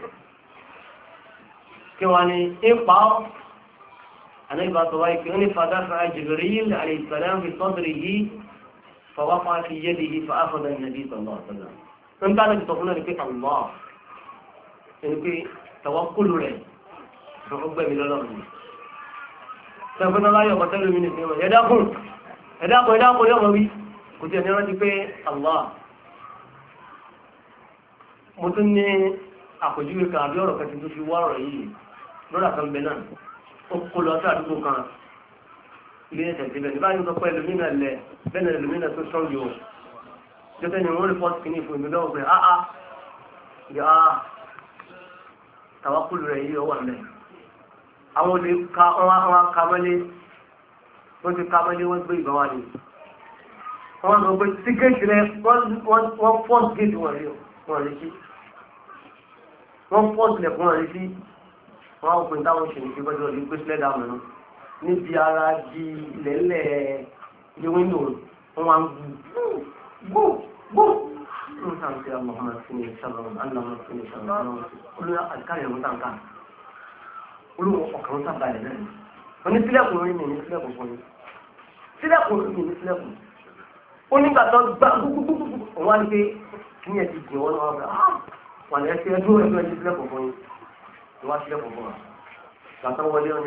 kí wọ́n ní ipa ọ́ ànábì sọ wáyé kí ó ní fadafa Jibril alayhi salam fi sadrihi fawaqa fi yadihi fa akhadha an-nabi sallallahu alaihi wasallam ń bá nàbì sọ fún náà ní pé Allah ẹni pé tawakkulu rẹ̀ tó ó gbẹ̀mí lọ́lọ́run sọ̀rọ̀ láyọ̀ pàtẹ́lú mi nìkan mọ̀ ẹ̀dákùn ẹ̀dákùn ẹ̀dákùn yọ̀mọ̀ wí kò tí ẹ̀ ní rántí pé Allah mo tún ní àpèjúwe kan àbí ọ̀rọ̀ kan tó fi wá ọ̀rọ̀ yìí lọ́dà kan bẹ náà ó kó lọ sí àdúgbò kan ilé ẹ̀sẹ̀ síbẹ̀ ní báyìí sọ pé ẹlòmínà lẹ bẹ́ẹ̀ náà ẹlòmínà tó sọ yòó jẹ́fẹ́ ni wọ́n rí fọ́ọ̀tì kìíní fún ìmúdọ́ ọ̀gbẹ́ áá ìyá áá tàwákùlù rẹ̀ yìí ọwọ́ àmẹ́ àwọn olè ka wọn ka mọ́lé wọ́n ti ka mọ́lé wọ́n gbé ìbọn wá ní wọ́n sọ pé sí géètì rẹ̀ wọ́n fọ́ọ̀tì géètì wọn rí wọn rí sí wọ́n fọ́ọ̀tì lẹ̀ fún wọn rí sí wọ́n á òpin táwọn ṣe ní kí gbọ́dọ̀ ní gbé sílẹ̀ dáhùn nínú níbi ara di ilẹ̀ẹ́lẹ̀ ilé wíńdò wọn wá ń gbó gbó gbó ń sàn sí àwọn ọmọ sí ní ìṣàlọ́ aláwọ̀ sí ní ìṣàlọ́ olóyè àdìkárẹ̀ ló tàn ká olówó ọ̀kan sábà rẹ̀ náà wọ́n ní sílẹ̀kùn orí mi ní sílẹ̀kùn fún mi sílẹ̀kùn orí mi ní sílẹ̀kùn ó nígbà tó gbá gbúgbúgbúgbú òun wá ní pé kí ni ẹ ti jẹ wọn wọn bẹ wà ní ẹsẹ̀ ẹdún ẹdún ẹdún sílẹ̀kùn fún yín ìwà sílẹ̀kùn fún wa gbàtọ́ wọlé wọn ni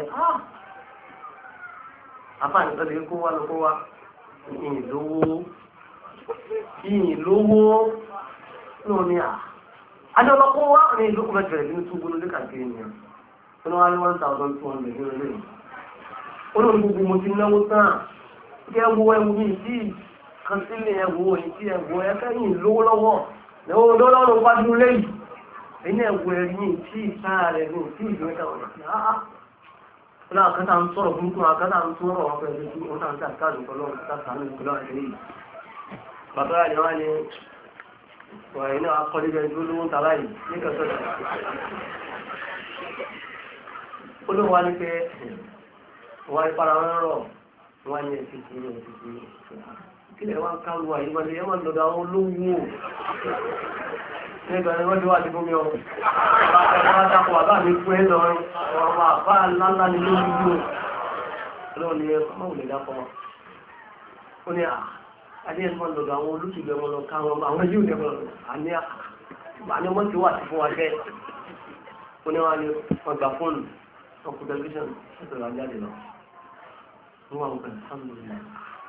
àfáàní tó lè kó wá lọ kó wá ìyìn lówó ìyìn lówó náà ní à adé ọlọ́kọ́ wá ní ìlú kọ́ bẹ̀rẹ̀ nínú túbú lórí kàkiri nìyẹn tó ní wá ní one thousand two hundred nínú ilé olórí gbogbo mo ti náwó tán kí ẹ wo ẹwu mi sí kan sílẹ̀ ẹwu òyìn tí ẹwu ẹ kẹ́yìn lówó lọ́wọ́ lọ́wọ́ lọ́wọ́ wájú lẹ́yìn ẹ̀yìn ẹwu ẹ̀yìn tí ìsára rẹ̀ ní tí ìlú ẹ̀ka ọ̀nà wọ́n àkátà ń sọ̀rọ̀ burúkú àkátà ń sọ̀rọ̀ wọn pẹ̀lú tí wọ́n tàn sí àkáàdù ọlọ́run tàbí ìpínlẹ̀ àìrí bàbá rẹ̀ wá ní ọ̀rẹ́ iná akọ́lẹ́jẹ́ tó lówó ń tàbá yìí ní kẹsọ̀rọ̀ olówó wá ní pé wọ́n á para wọn rọ̀ wọ́n á ní ẹ̀sìn sí ní ẹ̀sìn sí kí lè wá ń kárù àyè wọn lè wọ́n lọ́dọ̀ àwọn olówó nígbà ni wọ́n ti wá ti fún mi ọ̀hún wọ́n á dákọ̀ àbá mi fún ẹ lọ àwọn àbá ńláńlá ni ló ń dúró lọ́wọ́ ni ẹ máa wùlé dákọ̀ wọn. ó ní adé ẹ̀ máa lọ́dọ̀ àwọn olùtùgbẹ́ wọn lọ ká wọn àwọn yóò lẹ́wọ̀n àní àní wọ́n ti wà sí fún wa bẹ́ẹ̀. ó ní wọn ni wọn gbà fóònù ọkọ̀ tẹlifíṣàn ṣètò ìrànjáde lọ. wọ́n wà wọ́n kàn sáà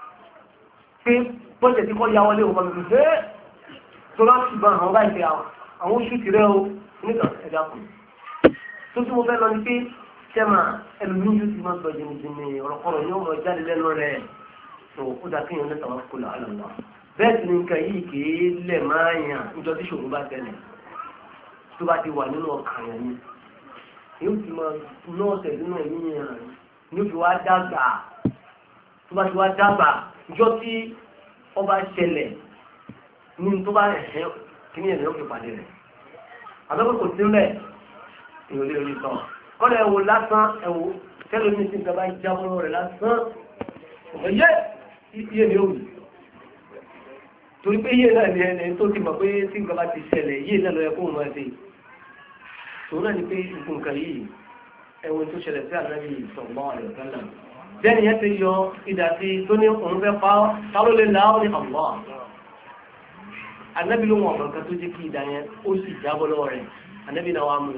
pé bọ́jẹ̀ tí kọ́ ya wọlé ọmọ mi fẹ́ tó bá ti bá àwọn báyìí àwọn oṣù tìrẹ o nígbà ẹ̀dá kù tó tí mo fẹ́ lọ ní pé sẹ́mà ẹlòmí yóò ti máa sọ jìnnìjìnnì ọ̀rọ̀kọ̀rọ̀ yóò mọ̀ jáde lẹ́nu rẹ̀ tó ó dá kéèyàn lẹ́tà wá kó làálà wá bẹ́ẹ̀ sì ni nǹkan yìí kìí lẹ̀ máa yàn níjọ́ tí ṣòro bá tẹ̀lẹ̀ tó bá ti wà nínú ọkàn yẹn ni yóò ti máa nọ́ọ̀sẹ̀ nínú ẹ̀mí yẹn ni ó fi wá dàgbà tó bá ti wá dàgbà ìjọ tí ọba ṣẹlẹ̀ ní tó bá ẹ̀ṣẹ́ kí ní ẹ̀mí ó fi pàdé rẹ̀ àbẹ́kọ̀ kò sí mẹ́ ìròlé orí sọ kọ́lẹ̀ ẹ̀wò lásán ẹ̀wò tẹ́lẹ̀ ní sí ìjọba ìjábọ̀ rẹ̀ lásán ẹ̀yẹ́ iye ni ó wù torí pé iye náà ni ẹni tó ti mọ̀ pé tí ìjọba ti ṣẹlẹ̀ iye náà lọ yẹ kó mọ̀ ẹ́ sí tòun náà ni pé nǹkan yìí ẹ̀wọ̀n tó ṣẹlẹ̀ sí ànábì sallallahu alaihi wasallam jẹ́ni yẹn ti yọ ìdàtí tó ní òun fẹ́ pa ọ́ ló lè láọ́ ní Allah anábì ló wọ̀n ọ̀rọ̀ kan tó jẹ́ kí ìdá yẹn ó sì jábọ́ lọ́wọ́ rẹ̀ anábì náà wà mú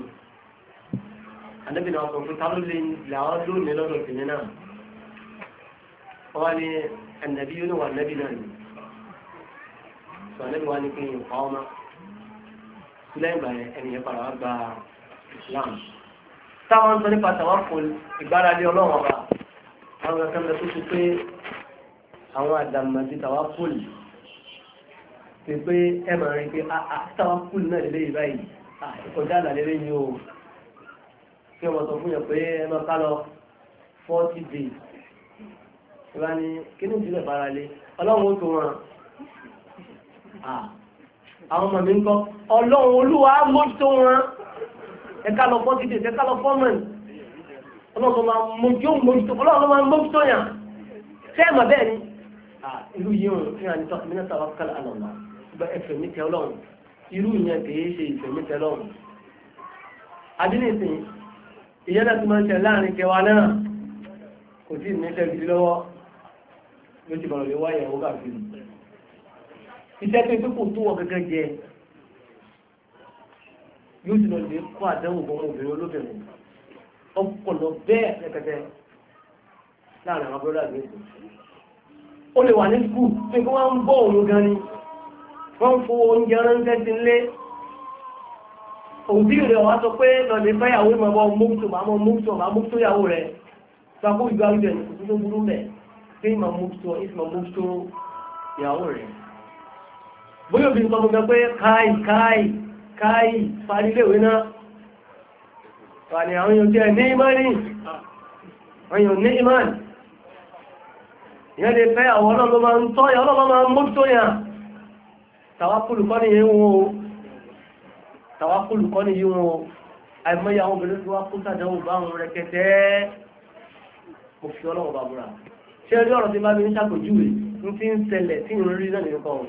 anábì náà sọ pé ta ló lè láọ́ lónìí lọ́dọ̀ tèmi náà wọ́n wá ní anábì yóò ní wà anábì náà ni sọ anábì wá ní kí n pa ọmọ sílẹ̀ ìgbà yẹn ẹni yẹn padà wá gba Islam táwọn sọ nípa tawakkul ìgbáralé ọlọ́run ọba àwọn ẹ̀kọ́ mẹ́tò tó pé àwọn àdàmàdì tawakkul ti pé ẹ máa rí pé tawakkul náà lè léyìí báyìí ìkọjá àlàlẹ́ lẹ́yìn o kí ọmọ sọ fún yẹn pé ẹ máa ká lọ forty days ìwà ni kí ní ìdílé fara lé ọlọ́run ó tó wọn àwọn ọmọ mi ń kọ́ ọlọ́run olúwa mójútó wọn ẹ ká lọ forty days ẹ ká lọ four months ọlọ́run máa mójú mójútó ọlọ́run máa mójútó yàn sẹ́ẹ̀mà bẹ́ẹ̀ ni irú yìí wọn fi hàn ní tọ́sí mínátà wá kálá àlọ́lá gba ẹ̀fẹ̀ mi tẹ ọlọ́run irú yẹn kìí ṣe ìfẹ̀ mi tẹ ọlọ́run adínìsìn ìyẹn náà ti máa ń ṣe láàrin kẹwàá náà kò tí ì níṣẹ́ gidi lọ́wọ́ ló ti bọ̀rọ̀ lé wá ìyàwó káàkiri iṣẹ́ pé pé kò tó wọ gẹ́gẹ́ jẹ yóò ti lọ lè kó àdánwò fún obìnrin olóbìnrin ọpọlọ bẹ́ẹ̀ rẹpẹtẹ láàrin àwọn abúlé àgbẹ̀ ètò ó lè wà ní skul pé kí wọ́n ń bọ́ òun gan ni wọ́n ń fo oúnjẹ ránṣẹ́ sí ilé òbí rẹ̀ wá sọ pé lọ́lẹ̀ fẹ́yàwó ìmọ̀ ọmọ mọ́tò àmọ́ mọ́tò àmọ́ mọ́tò yàwó rẹ̀ sọ́kó ìgbà oúnjẹ ní kòtò tó burú mẹ́ pé ìmọ̀ mọ́tò ìmọ̀ mọ́tò ìyàwó rẹ̀ bóyá òbí nǹkan mọ́ pé káì káì káì parí léwé náà wà ní àwọn èèyàn jẹ́ ní ìmánì àwọn èèyàn ní ìmánì ìyẹn lè fẹ́ àwọn ọlọ́lọ́ máa ń tọ́ ìyá ọlọ́lọ́ máa ń mójútó yàn tàwákùlù kọ́ nìyẹn wọn o tàwákùlù kọ́ nìyẹn wọn o àìmọye àwọn obìnrin tó wá kó sàdánwò bá àwọn rẹ̀kẹ̀tẹ́ mo fi ọlọ́wọ́ bá búra ṣé rí ọ̀rọ̀ tí bá mi ń ṣàpèjúwe ń fi ń ṣẹlẹ̀ tí ń rí náà nìkan o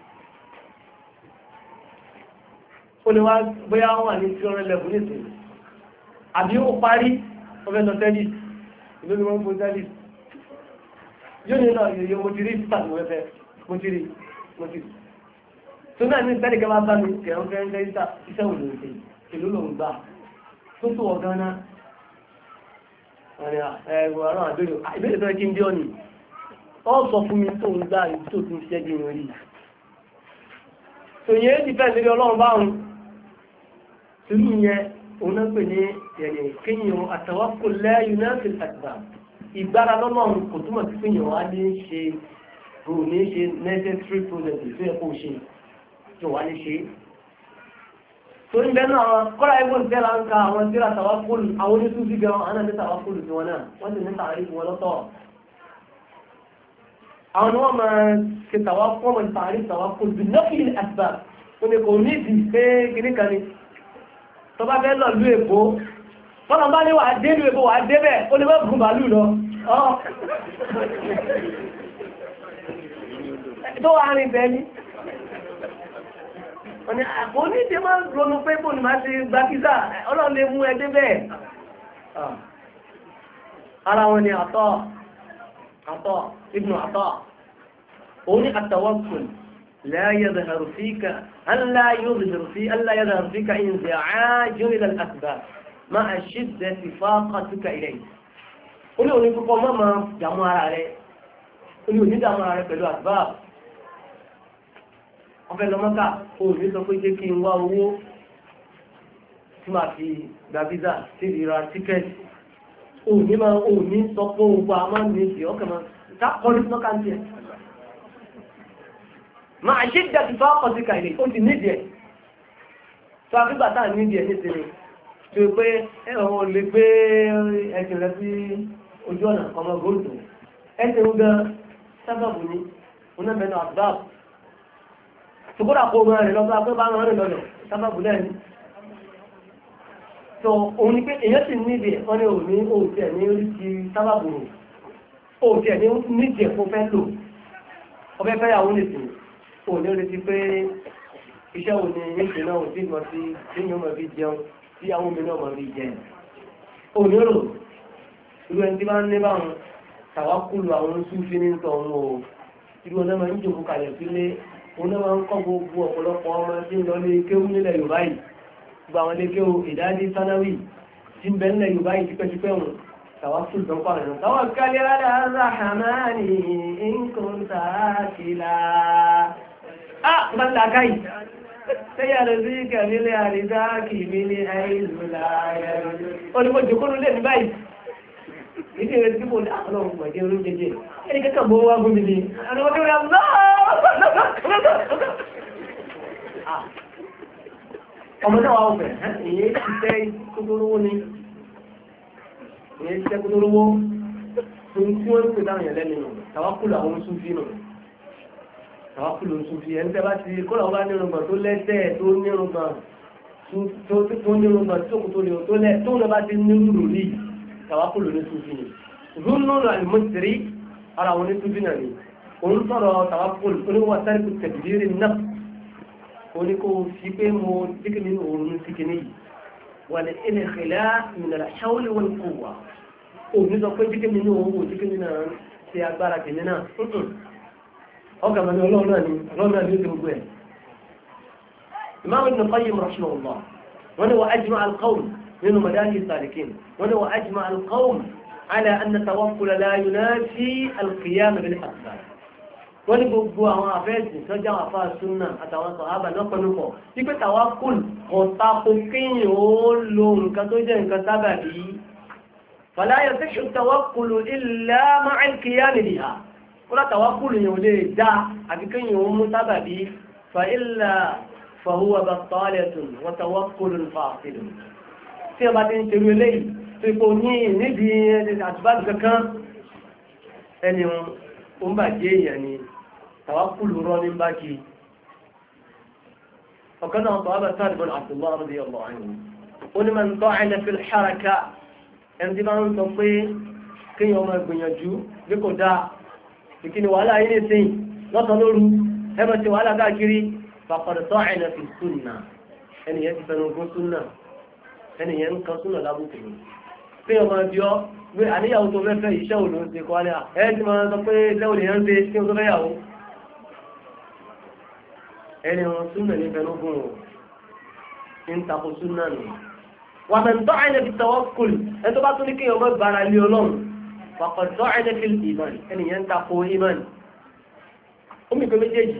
ó lè wá bóyá wọn wà ní tí ọ̀rẹ́ lẹ́bù nìsín àbí ó parí ọfẹ́ lọ tẹ́lì ìlú ni wọ́n fún tẹ́lì yóò ní náà yóò mo ti rí títà ní wẹ́fẹ́ mo ti rí mo ti rí tó náà ní tẹ́lì kẹwàá bá mi kẹ̀rọ fẹ́ ń tẹ́lì iṣẹ́ òun lòun ṣe ìlú lòun gbà tó tó wọ̀ gan náà ẹ̀rọ àwọn àbẹ̀rẹ̀ ìbéèrè tó yẹ kí n bí ọ́ ni ọ́ sọ fún mi tó ń gbà ibi tó ti ń ṣiṣẹ́ bí irun rí tòyẹ́ ti fẹ́ lórí ọlọ́run báwọn ìlú yẹn òun náà pè ní ẹ̀yẹ̀ kéèyàn àtawakkul la yunafi al-asbab ìgbára lọ́lọ́run kò túmọ̀ sí kéèyàn wá ní ṣe kò ní ṣe necessary process tó yẹ kó ṣe tó wá ní ṣe. tó ń bẹ́ẹ̀ náà àwọn kọ́lá ẹgbẹ́ ìtẹ́ra ń ka àwọn tíra tawakkul àwọn oníṣú sí gan àwọn ní tawakkul sí wọn náà wọ́n sì ní tààrí fún wọn lọ́tọ̀. àwọn ni wọ́n máa ṣe tawakkul wọ́n máa tààrí tawakkul bi nafi al-asbab ó ní kò ní ìdí pé kìnnìkan ni tó bá fẹ́ lọ lú èkó tọ́nà bá ní wà dé lú èkó wà dé bẹ̀ ó lè mọ́ bùn bàálù lọ ọ́ tó wà rìn bẹ́ẹ̀ ni ọ̀nà àpò ní tí máa ń ronú pé bò ní máa ti gba písà ọlọ́run lè mú ẹdẹ́ bẹ́ẹ̀ ara wọn ni àtọ́ àtọ́ ibnu àtọ́ òun ni àtàwọ́kùn لا يظهر فيك ألا يظهر في ألا يظهر فيك انزعاج إلى الأسباب مع شدة فاقتك إليه قولوا لي فقط ما جمع عليه قولوا لي جمع عليه pẹ̀lú أسباب ọ̀fẹ́ lọ́mọ́ká òní sọ pé jẹ́ kí n wá owó tí máa fi gba visa sí ìra tíkẹ́ẹ̀tì òní máa òní sọ pé òun pa máa ní ìṣẹ́ ọkọ̀ máa sákọ́lé mọ́ká ń tiẹ̀ máa ṣe dàbí fún ọkọ̀ sí kàìlẹ̀ ó ti nídìí ẹ̀ tó àfígbà táà nídìí ẹ̀ nítorí tó pé ẹ̀rọ lè gbé ẹ̀sìn rẹ sí ojú ọ̀nà ọmọ góòlù ẹ̀sìn ń gan sábàbù ní onábẹ́nu àbúbáàbù ṣùgbọ́n àpò ọmọ rẹ̀ lọ́gbà pé bá ń rìn lọ́nà sábàbù lẹ́yìn tó òun ni pé èyàn sì nídìí ẹ̀ wọ́n ní òní òòtí ẹ̀ ní orí ti sábàbù rò òòtí ẹ̀ ní nídìí ẹ̀ fún fẹ́ lò ọbẹ̀ fẹ́ yàwó lè sìn òní orí ti pé iṣẹ́ wo ni yéṣe náà tí mo ti tí yóò máa fi jẹun tí àwọn mi náà máa fi jẹun òní rò irú ẹni tí bá ń ní báwọn tàwákùlù àwọn súnfí ní tọ̀ wọn o irú ọ̀nà máa ń jòkó kalẹ̀ sílé òun náà máa ń kọ́ gbogbo ọ̀pọ̀lọpọ̀ ọmọ tí ń lọ lé kéwú nílẹ̀ Yorùbá yìí gbogbo àwọn ilé kéwú ìdájí sánáwì tí ń bẹ nílẹ̀ Yorùbá yìí tipẹ́tipẹ́ wọn tàwákùlù tó ń pa àrùn táwọn kálí rárá rahmani nǹkan tààkìlá ah máa ń la káyì sẹ́yà rẹ̀ sí kẹ̀mílẹ̀ àrídáàkì mílẹ̀ àìlúlá olùkọ́ jòkónú lè ní báyìí ìdí rẹ̀ tí mo ní àwọn ọmọ ìdí orí jẹjẹ ẹni kẹ́kẹ́ bó wá gómìn ní àwọn ọmọdé rẹ̀ ọmọ náà wà ọ̀fẹ́ ìyẹ́ ti tẹ́ kútórówó ní ìyẹ́ ti tẹ́ kútórówó tó ń kú ẹ́ pé dáhùn yẹn lẹ́nu tàwákùlù àwọn oṣù fínà tàwákùlù oṣù fi ẹni tẹ́ bá ti kọ́lá ọba nírùngbọ̀n tó lẹ́sẹ̀ tó nírùngbọ̀n tó nírùngbọ̀n tó kù tó lè tó lẹ́ tó lọ bá ti nírùrù rí tàwákùlù ní sufi ni zunnu al-Misri ara wọn ní sufi náà ni òun sọ̀rọ̀ tàwákùlù oníwà tariku tadbiri náà oní kò fi pé mo díkìní òun síkìní yìí wà ní ilẹ̀ xìlá min al-hawli wal-quwwa òun sọ pé díkìní òun wò díkìní náà ti agbára kìíní náà ọkà mẹ́rin ọlọ́run náà ni ọlọ́run náà ni ó ti gbogbo ẹ̀. Imam Ibn Qayyim rahimahullah wọ́n ní wa ajma' al-qawm nínú Madarij as-Salikin wọ́n ní wa ajma' al-qawm ala anna tawakkul la yunafi al-qiyam bil-asbab. wọ́n ní gbogbo àwọn afẹ́ẹ̀sì sọ́jà wà fáà súnà àtàwọn sàhábà lọ́pọ̀lọpọ̀ tí pé tawakkul ọ̀tá kò kéyìn ó lo nǹkan tó jẹ́ nǹkan sábàbí. fala yasihhu at-tawakkul illa ma'a al-qiyam biha. kúrò tàwákùlù yìí ò lè dá àbíkẹ́yìn òun mú sábàbí fa ilà fahuwa battalatun wa tawakkul fasid. tí a bá ti ń ṣe rí eléyìí tó ipò ní nídìí àtúbàbí kankan ẹni ó ń bàjẹ́ èèyàn ni tàwákùlù rọ́ ní bákì. ọ̀kan náà sọ̀rọ̀ bá Sa'd ibn Abdullah radiyallahu anhu ó ní man ta'ana fil haraka ẹni tí bá ń sọ pé kéèyàn ọmọ ìgbìyànjú bí kò dáa ìkíni wàhálà yìí ní sẹ́yìn lọ́tọ̀ lóru ẹbẹ̀ tí wàhálà káàkiri fàkọ̀dọ̀tọ̀ àìnà fi súnà ẹniyàn ti fẹ́nu ogún súnà ẹniyàn ń kan súnà lábùkù ní pé ọmọ ẹbí ọ pé àníyàwó tó fẹ́ fẹ́ iṣẹ́ òun ló ń ṣe kọ́ alẹ́ ẹ ti máa sọ pé iṣẹ́ òun yẹn ń ṣe kí o tó fẹ́ yàwó ẹni wọn súnà ní fẹ́nu ogún o ń takò súnà nù wàtàntọ́ àìnà fi tawakkul ẹ tó bá tún ní kí ọmọ ìbára lé ọlọ́run فقد ضعن في الإيمان أن ينتقوا إيمان أمي كمجيج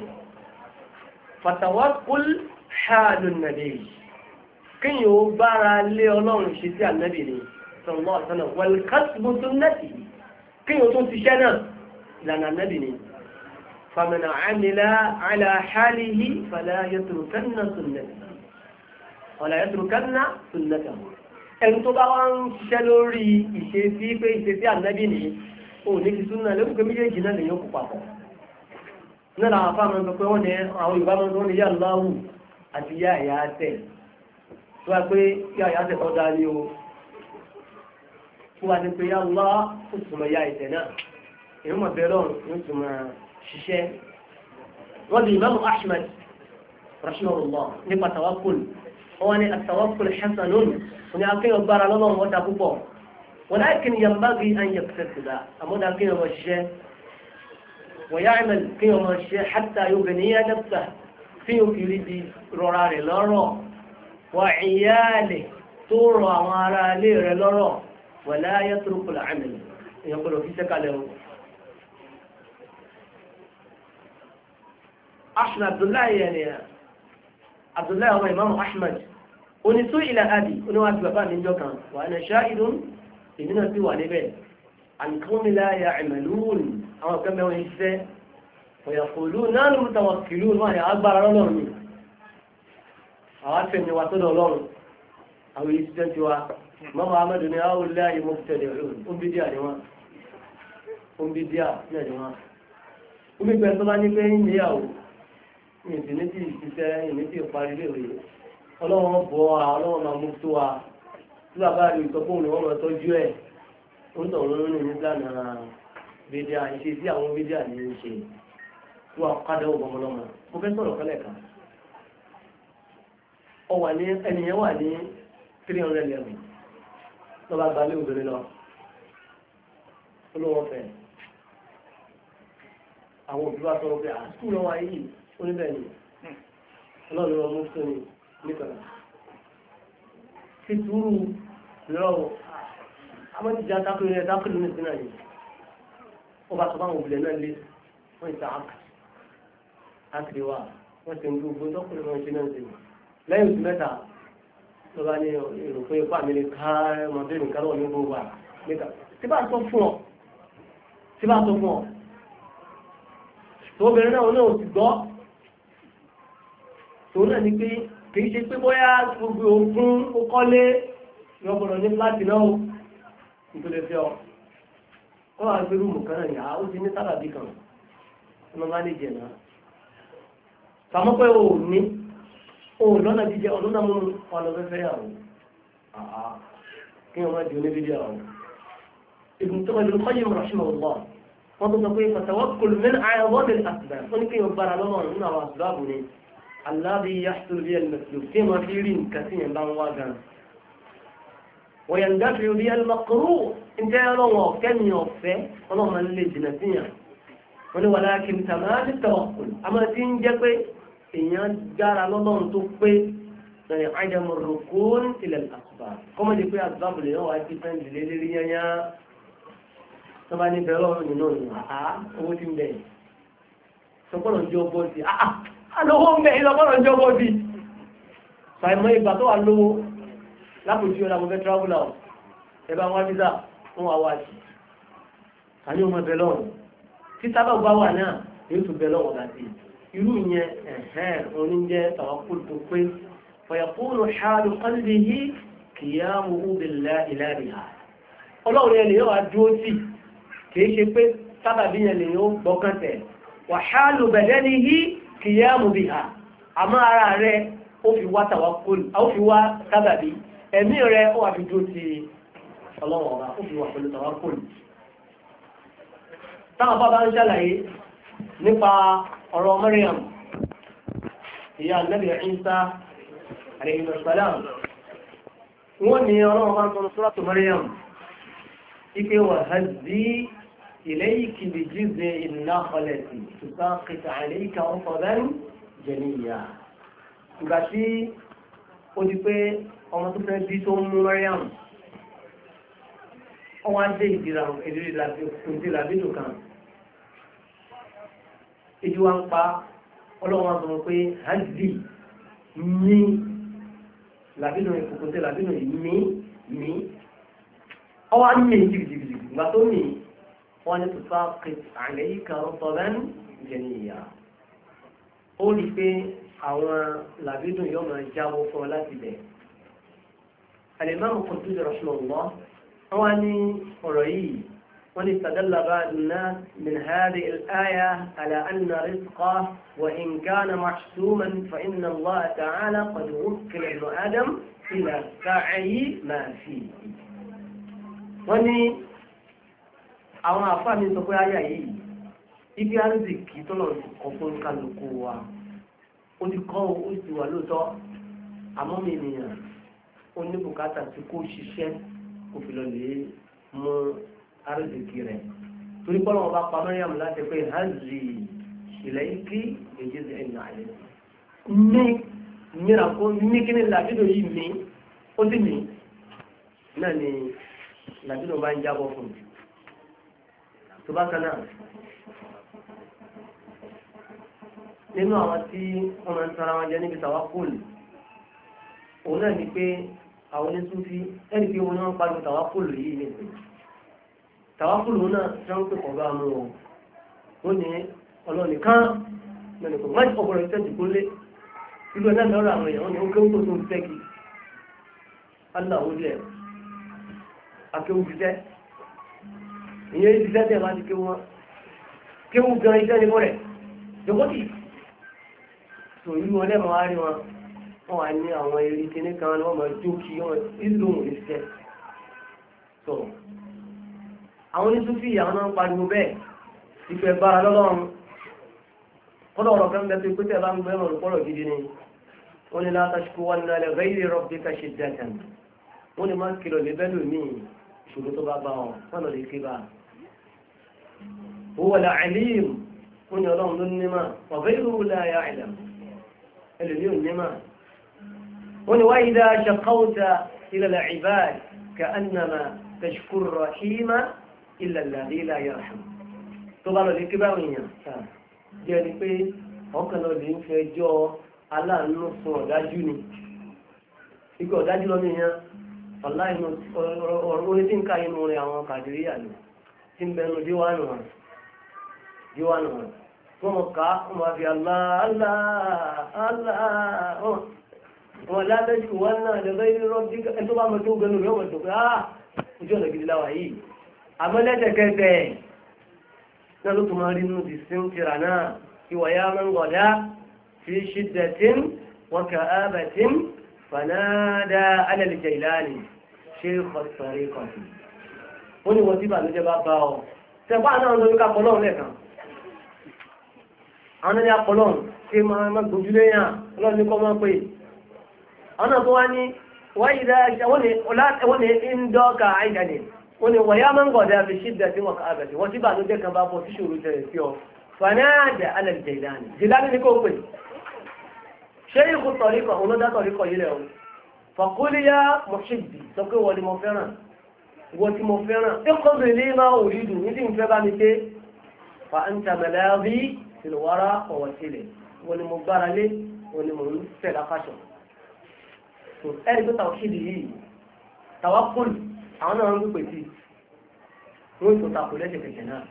فتوكل حال النبي كن يبارى لأولون شتاء النبي صلى الله عليه وسلم والكسب سنته كن يطول شنا لنا النبي فمن عمل على حاله فلا يتركن سنته ولا يتركن سنته ẹni tó bá wá ń ṣiṣẹ́ lórí ìṣesí pé ìṣesí ànábì ní òun ní ti súnà lórí pé méjèèjì náà lè yóò kó papọ̀ náà làwọn afá máa ń sọ pé wọ́n ní àwọn Yorùbá máa ń sọ ní yá Allahu àti yá àyà tẹ̀ tó wá pé yá àyà tẹ̀ tọ́ da ní o fún wa ní pé yá Allah ó sì mọ̀ ya ìtẹ̀ náà èyí mọ̀ bẹ́ẹ̀ lọ́rùn yóò sì mọ̀ ṣiṣẹ́. wọ́n bí Imam Ahmad rahimahullah nípa tawakkul wọ́n ní at-tawakkul hasanun ní akéwà gbára lọ́lọ́run wọ́n dá púpọ̀ walakin yanbaghi an yaktasida àmọ́dá akéwà wọ́n ṣiṣẹ́ wa ya'mal kéwà wọ́n ṣiṣẹ́ hatta yughniya nafsahu tí ó fi rí di rọra rẹ̀ lọ́rọ̀ wà ìyáàlẹ̀ tó rọ àwọn ará ilé rẹ̀ lọ́rọ̀ wala yatrukul amal èèyàn gbọ́dọ̀ fi sẹ́kàlẹ̀ o. Ahmad Abdullahi yẹni Abdullahi ọmọ Imam Ahmad onísú ilẹ̀ adi oníwájú bàbá mi jọ kan wà ní ṣáìdún èmi náà sì wà níbẹ̀ àǹkọ́mi la ya'malun àwọn kan mẹ́wọ́n iṣẹ́ ويقولون نحن متوكلون ما هي أكبر على الله أعرف أن وصل الله أو يستجوا ما محمد هؤلاء مبتدعون أم بديا نما أم بديا نما أم بديا طبعا يبين ياو يمكنني يستطيع يمكنني يقارن له الله بوا الله ما مفتوى لا بعد يتقون وما تجوا أنت أولون مثلنا بديا يشيء أو بديا يشيء tó àkádà ọgbọ̀n ọlọ́mọ mo fẹ́ sọ̀rọ̀ kọ́lẹ̀ kan ọ wà ní ẹnìyàn wà ní three hundred level lọ́ba gbalẹ̀ obìnrin lọ olówó fẹ́ àwọn òbí wa sọ̀rọ̀ pé àsìkò lọ́wọ́ ayé yìí oníbẹ̀ ni ọlọ́run lọ́wọ́ mú sóni nítorí ti túrú lọ́wọ́ amọ́tìjà tákìlì rẹ̀ tákìlì ní ìsinmi àyè ọba sọ fáwọn òbílẹ̀ náà lé wọ́n ìta àkà àkìrí wa wọ́n ti ń gbogbo tọ́kùnrin wọn ṣe náà ṣe lẹ́yìn oṣù mẹ́ta ló bá ní èrò pé ipá mi lè ká ọmọdé nìkan lọ́wọ́ ní gbogbo à níta tí bá sọ fún ọ tí bá sọ fún ọ tó obìnrin náà náà ti gbọ́ tó náà ní pé kì í ṣe pé bóyá gbogbo ogún ó kọ́lé lọ́gbọ̀dọ̀ ní fúláàtì náà nítorí fẹ́ ọ wọ́n wá gbé rúùmù kan náà yà ó ti ní sábàbí kan ọmọ bá lè jẹ náà sàmọ́ pé o ní o lọ́nà jíjẹ ọdún náà mú ọlọ́fẹ́fẹ́ yàwó àá kí wọ́n má di oníbídí àwọn Ibn Qayyim rahimahullah wọ́n tó sọ pé fatawakkul min a'zami al-asbab wọ́n ní kí wọ́n bára lọ́wọ́ nínú àwọn àsìbáàbù ni alladhi yahsul biha al-matlub tí wọ́n fi rí nǹkan tí yẹn bá ń wá gan wa yandafi'u biha al-maqru' ń jẹ́ ọlọ́wọ́ kẹ́mi ọ̀fẹ́ ọlọ́wọ́ máa ń lè jìnà síyàn wọ́n ní walakin tamam at-tawakkul àmọ́ tí ń jẹ́ pé èèyàn dára lọ́lọ́run tó pé àjẹmọ̀ rukun ila al-asbab kọ́mọ̀dé pé àsìbáàbù lè náà wá sí fẹ́ǹdì lé lérí yányá tó bá ní bẹ̀rẹ̀ ọ̀rọ̀ nínú ìrìn àá owó tí ń bẹ̀ sọpọ̀lọ̀ jọ bọ́ sí àá alówó ń bẹ̀ ìlọpọ̀lọ̀ jọ bọ́ sí ṣàìmọ́ ìgbà tó wà lówó lápòjú ọ̀la mo fẹ́ travel out ẹ̀bá wọn visa fún wa wá sí àní ọmọ bẹ̀ lọ́rùn tí sábà bá wà náà yóò tún bẹ̀ lọ́rùn láti irú yẹn ẹ̀hẹ́n oníjẹ́ tawakkul tó pé fayakunu halu qalbihi qiyamuhu billahi la biha ọlọ́run yẹn lè yọ àdúró sí kìí ṣe pé sábàbí yẹn lè yóò gbọ́kàn tẹ̀ wàhálù bẹ̀rẹ̀ ní yí kìyàmù bí ha àmọ́ ara rẹ̀ ó fi wá tawakkul ó fi wá sábàbí ẹ̀mí rẹ̀ ó wà fi dúró sí ọlọ́wọ́ ọba ó fi wà pẹ̀lú tawakkul. táwọn bá bá ń ṣàlàyé nípa ọ̀rọ̀ Maryam ìyá Nabi Isa alayhi salam wọ́n ní ọlọ́wọ́ bá ń sọ suratu Maryam ike wà hàzí إليك بجزء النخلة تساقط عليك رطبا جنيا ìgbà tí ó di pé ọmọ tó fẹ́ bí tó ń mú Maryam ọwọ́ á dé ìdí làbínú kan ìjú wa ń pa ọlọ́wọ́n sọ pé hajji ní làbínú ìkòkòtò làbínú ìmí ní ọwọ́ á ní jìgìjìgì ìgbà tó ní wọ́n ní tusaqit alayka rutban janiyya ó rí pé àwọn làbídùn yóò máa jáwọ́ fún ọ láti bẹ̀. al-Imam Qurtubi rahimahullah wọ́n ní ọ̀rọ̀ yìí wọ́n ní istadalla ba'du an-nas min hadhihi al-aya ala anna rizqahu wa in kana mahsuman fa inna Allah ta'ala qad wukkila ibna Adam ila sa'yi ma fihi. wọ́n ní àwọn àfáà mi sọ pé àyà yìí ibi àrísìkí tọ́lọ̀ kọ̀ fún kálukú wa ó ti kọ́ ó sì wà lóòótọ́ àmọ́ mi nìyàn ó ní bùkátà tí kò ṣiṣẹ́ kò fi lọ lè mú àrísìkí rẹ̀ torí pọ́lọ́ wọn bá pa Maryam láti pé hazi ilẹ̀ ikí èyí ṣe ẹ̀yìn àlẹ́ ní mìíràn kó ní kíní làbídò yìí mi ó sì mi náà ni làbídò bá ń jábọ̀ fún mi tó bá kan náà nínú àwọn tí wọ́n máa ń tara wọn jẹ níbi tàwákùlù òun náà ni pé àwọn oníṣúfí ẹni pé wọn ni wọ́n ń pariwo tàwákùlù yìí nìkan tàwákùlù náà tí wọ́n ń pè kọ̀ bá mú wọn wọ́n ní ọlọ́ọ̀nì kan lẹ́nu kò má ọ̀pọ̀lọpọ̀ ìṣẹ́ ti kólé ìlú ẹ̀dá lọ́rọ̀ àwọn èèyàn ni ó kéwú tó tó ń fẹ́ kí aláwọ̀ lẹ̀ akéwú fífẹ́ ìyẹn ìfífẹ́ tẹ̀ máa ti kéwú wọn kéwú gan iṣẹ́ ni mọ́ rẹ̀ jọkọ́tì tó ìlú wọn lẹ́mọ̀ wá rí wọn wọ́n wà ní àwọn eré kíní kan ni wọ́n máa jó kí wọ́n ìlú òun ìfẹ́ tó àwọn oníṣúfì àwọn náà ń pariwo bẹ́ẹ̀ ìfẹ́ bára lọ́lọ́run kọ́lọ̀ ọ̀rọ̀ kan bẹ́ẹ̀ pé tẹ́ bá ń gbé ọ̀rọ̀ pọ̀rọ̀ gidi ni wọ́n ní la tashkuwanna li ghayri rabbika shiddatan wọ́n ní máa ń kìlọ̀ lé bẹ́ẹ̀ lómi ìṣòro tó bá bá wọn wọ́n lọ lè ké bá huwa al-alim wọ́n ní ọlọ́run ló ní mà wa ghayruhu la ya'lam ẹlòmí ò ní mà wọ́n ní wa idha shaqawta ila al-ibad ka'annama tashku ar-rahima illa alladhi la yarham tó bá lọ lè ké bá wọn èèyàn jẹ́ ni pé ọkàn lọ lè ń fẹ́ jọ aláàánú fún ọ̀dájú ni ikú ọ̀dájú lọ́nà èèyàn ọ̀láìnú ọ̀rọ̀ orí tí ń ká inú rẹ̀ àwọn kàdìríyà ni tí ń bẹnu díwánù wọn díwánù wọn wọ́n mọ̀ ká wọ́n máa fi aláàlá wọn látẹ́jú wọn náà lẹ́gbẹ́ ilé rọ́bí ẹ tó bá mọ̀ tó gbẹnu rẹ̀ wọ́n tó pé áà ojú ọ̀nà gidi láwà yìí àmọ́ lẹ́tẹ̀kẹsẹ̀ náà ló tún máa rí nínú ìsìn tìrà náà ìwàyá mẹ́ngọ̀dá fi ṣídẹ̀tín wọ́kàábẹ̀tín fanáàdá alẹ́lẹ́jẹ̀ìláàni ṣe kọ̀tọ̀rí kọ̀tù ó ní wọ́n tí bàlújẹ́ bá bá ọ tẹ́gbà náà lórí kápọ̀lọ́run lẹ́kan àwọn ní apọ̀lọ́run tí máa gbójúlé yàn ọlọ́run ní kọ́ máa pè àwọn tó wá ní wọ́n ní ìndọ́ka àìdàní wọ́n ni wọ̀yá máa ń gọ̀dá fi ṣídà tí wọ́n kàábẹ̀tì wọ́n tí bá ló jẹ́ kan bá bọ́ sí ṣòro tẹ̀rẹ̀ sí ọ fanáàdà alẹ́lẹ́jẹ̀ ìdáni jìláni ní kó pè ṣe ikú tọ̀ríkọ̀ olódá tọ̀ríkọ̀ yìí lẹ̀ o fàkúlíyá mọ̀ṣídì sọ pé wọ́n ni mo fẹ́ràn wọ́n tí mo fẹ́ràn ikọ̀ bèèrè máa ò rí dùn ní tí ń fẹ́ bá mi pé fa ń tàmẹ̀lẹ́ rí ìlúwárá ọ̀wọ̀ sílẹ̀ wọ́n ni mo gbára lé wọ́n ni mo ń fẹ́ lákàṣọ ẹni tó tàwọn ṣídì yìí tàwákùlù àwọn náà ń pè tí wọ́n tó takò lẹ́sẹ̀kẹ̀kẹ̀ náà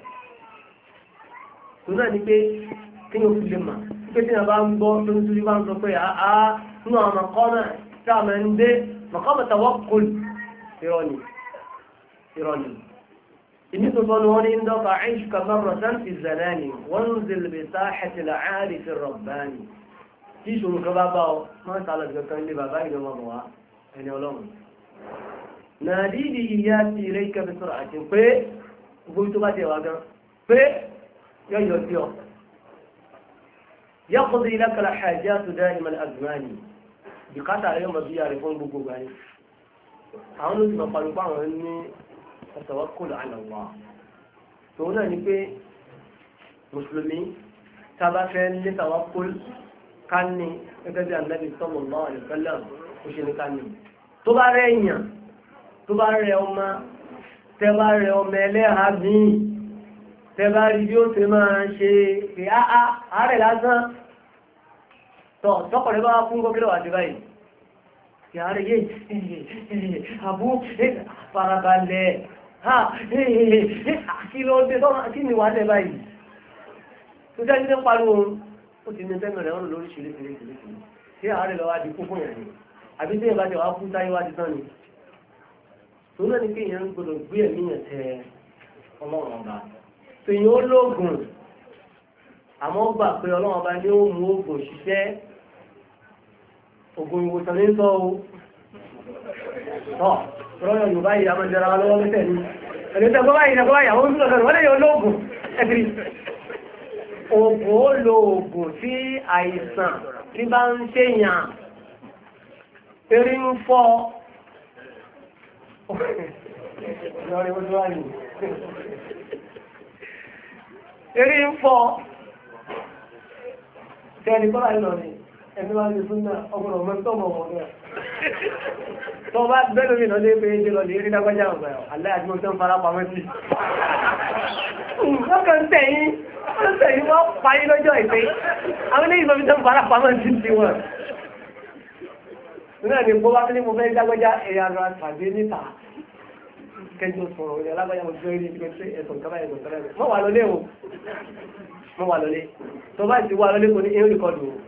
tó náà ní pé kí ni ó fi lè mà pé tí wọ́n bá ń gbọ́ tó ń túrí bá ń sọ pé àá nínú àwọn mọ̀kọ́nà tí a máa ń dé mọ̀kọ́nà tawakkul ìrọ̀nì ìrọ̀nì ìní tó sọ́nù wọn ní ń dọ́ka àìṣùkà marratan fi zanani wọ́n ń zil bi sahati al-aarif ar-rabbani tí ìṣòro kan bá bá ọ máa ń sálọ̀ kankan lé bàbá ìjọba wà ẹni ọlọ́run nàdídì ìyá ti ilé ìkẹfẹ́ sọ́rọ̀ àti pé gbogbo tó bá tẹ̀wà gan pé yọ́yọ́ sí ọ yaqdi laka al-hajatu da'ima al-azmani bùkátà rẹ̀ mọ̀ bí i àrẹ̀ fún gbogbo gbáyé àwọn ló ti mọ̀ pàlùpá àwọn ní tawakkul ala Allah tòun náà ni pé mùsùlùmí tábà fẹ́ ní tawakkul ká ní gẹ́gẹ́ bí Ànábì sallallahu alaihi wasallam ó ṣe ní ká ní tó bá rẹ̀ èèyàn tó bá rẹ ọmọ tẹ bá rẹ ọmọ ẹlẹ́ha míì tẹ bá rí bí ó ṣe máa ṣe pé áá ààrẹ lásán tọ́ tọ́kọ̀rẹ́ bá fún gómìnà àti báyìí kí ààrẹ yé àbú farabalẹ̀ ha kí ló dé tọ́nà kí ni wà tẹ báyìí tó jẹ́ nílé pariwo ó ti ní tẹ́mẹ̀ rẹ̀ ọ̀rọ̀ lórí ṣìlẹ̀ ṣe ààrẹ lọ́wọ́ adì kún fún ìrìn àbí tí ìbájẹ́ wà fún táyé wá ti tán ni tòun náà ni pé èèyàn ń gbọdọ̀ gbé ẹ̀mí yẹn tẹ ọlọ́run ọba tèèyàn ó lóògùn àmọ́ gbà pé ọlọ́run ọba ni ó mú oògùn ṣiṣẹ́ oògùn ìwòsàn ní sọ o tọ́ rọ́yọ̀ yorùbá yìí àmọ́ ìjọra lọ́wọ́ lẹ́sẹ̀ ní ẹ̀lẹ́ tẹ́gbọ́ báyìí tẹ́gbọ́ báyìí àwọn oúnjẹ lọ́sọ̀rọ̀ wọ́n lè yọ lóògùn ẹ̀kiri oògùn ó lo oògùn tí àìsàn tí bá ń ṣèyàn eré ń fọ́ eré ń fọ́ tẹ́ni kọ́lá ìlọ ni ẹni máa ń lè fún náà ọgbọ̀n ọmọ tó mọ̀ ọmọ náà tó bá bẹ́ẹ̀ lómi lọ́dé pé ń jẹ́ lọ́dé eré dágbájá ọ̀gbà alẹ́ àti mọ́tò ń fara pamọ́ sí lọ́kàn ń tẹ̀yìn wọ́n tẹ̀yìn wọ́n parí lọ́jọ́ ìpé àwọn ilé ìgbọ́n tó ń fara pamọ́ sí ti wọn náà ni bó bá ní mo fẹ́ dágbájá ẹ̀yà ara tàbí níta kẹjọ sọ̀rọ̀ ìrìn alágbájá mo fẹ́ rí ibi pé ẹ̀sùn kábàáyé ẹ̀sùn kábàáyé mọ́ wà lọ́lé o mọ́ wà lọ́lé tó bá ti wà lọ́lé kò ní eré kọlù o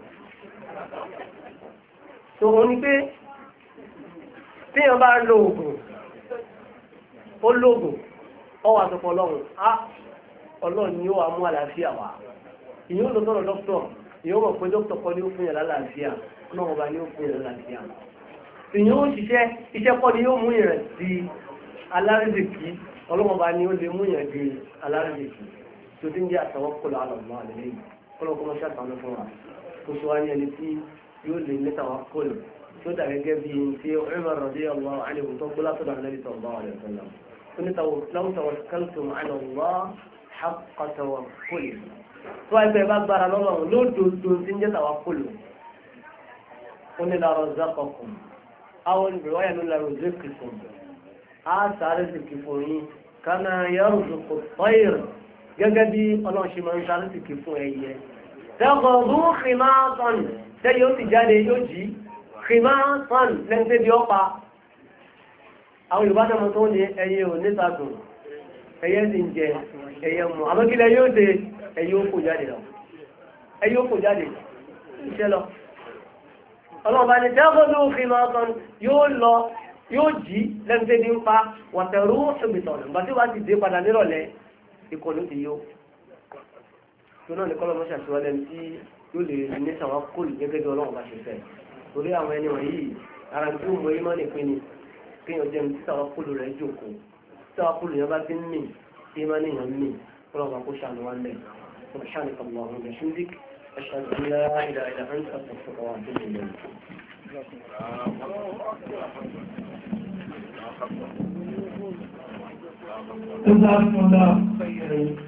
tó o ní pé tíyàn bá lo oògùn ó lóògùn ọwọ́ àtọ́kọ̀ ọlọ́run á ọlọ́run ni ó wà mú àlàáfíà wá ìyẹn ó lọ sọ́rọ̀ dókítọ̀ ìyẹn ó mọ̀ pé dókítọ̀ kọ́ ni ó fún yàn lálàáfíà náà ọba ni ó fún yàn lálàáfíà ìyẹn ó ṣiṣẹ́ iṣẹ́ kọ́ ni yóò mú yàn sí alárìndìkì ọlọ́mọba ni ó lè mú yàn di alárìndìkì tó ti ń jẹ́ àtàwọ́kọ̀lọ́ àlọ́mọ́ àlẹ́ yìí kọ́lọ́kọ́ ṣàtàwọn fún wa kó ṣe wá ní ẹni tí yóò lè ní tàwọ́kọ̀lọ́ tó dà gẹ́gẹ́ bí tí Umar radiyallahu anhu tó gbọ́lá tó dà Nabi sallallahu alaihi wasallam tó ní law tawakkaltum ala Allah haqqa tawakkuli tó wáyé pé bá gbára lọ́wọ́ lódodo tí ń jẹ́ tàwọ́kọ̀lọ́ ó ní la razaqakum àwọn ìbẹ̀wáyà ló la razaqakum á sáré sìkì fún yín kama yarzuqu at-tayr gẹ́gẹ́ bí ọlọ́run ṣe máa ń sáré sìkì fún ẹyẹ taghdu khimatan tẹ́lẹ̀ ó ti jáde yóò jí khimatan lẹ́ńtẹ́ bí ọ́pa àwọn Yorùbá náà tó ní ẹyẹ ò nítàdùn ẹyẹ sì ń jẹ ẹyẹ mọ̀ àmọ́kílẹ̀ yóò dé ẹyẹ ó kò jáde lọ ẹyẹ ó kò jáde iṣẹ́ lọ ọlọ́run bá ní taghdu khimatan yóò lọ yóò jí lẹ́ńtẹ́ bí ń pa wàtẹ̀rú ṣùgbìtàn nígbà tí wàá ti dé padà nírọ̀lẹ́ ìkọlù ti yó tó náà ní kọ́lọ́ mọ́ṣà tí wọ́n lẹ́nu tí yóò lè ní sàwọn kóòlù gẹ́gẹ́ bí ọlọ́run bá ṣe fẹ́ torí àwọn ẹni wọ̀nyí ara tí ó mọ ìmọ̀ nìpín ni kéèyàn jẹun tí sàwọn kóòlù rẹ̀ jókòó tí sàwọn kóòlù yẹn bá ti ń mì tí ìmọ̀ nìyẹn ń mì ọlọ́run bá kó ṣàánú wa lẹ̀ سبحانك اللهم وبحمدك أشهد أن لا إله إلا أنت أستغفرك وأتوب إليك جزاكم الله خيرا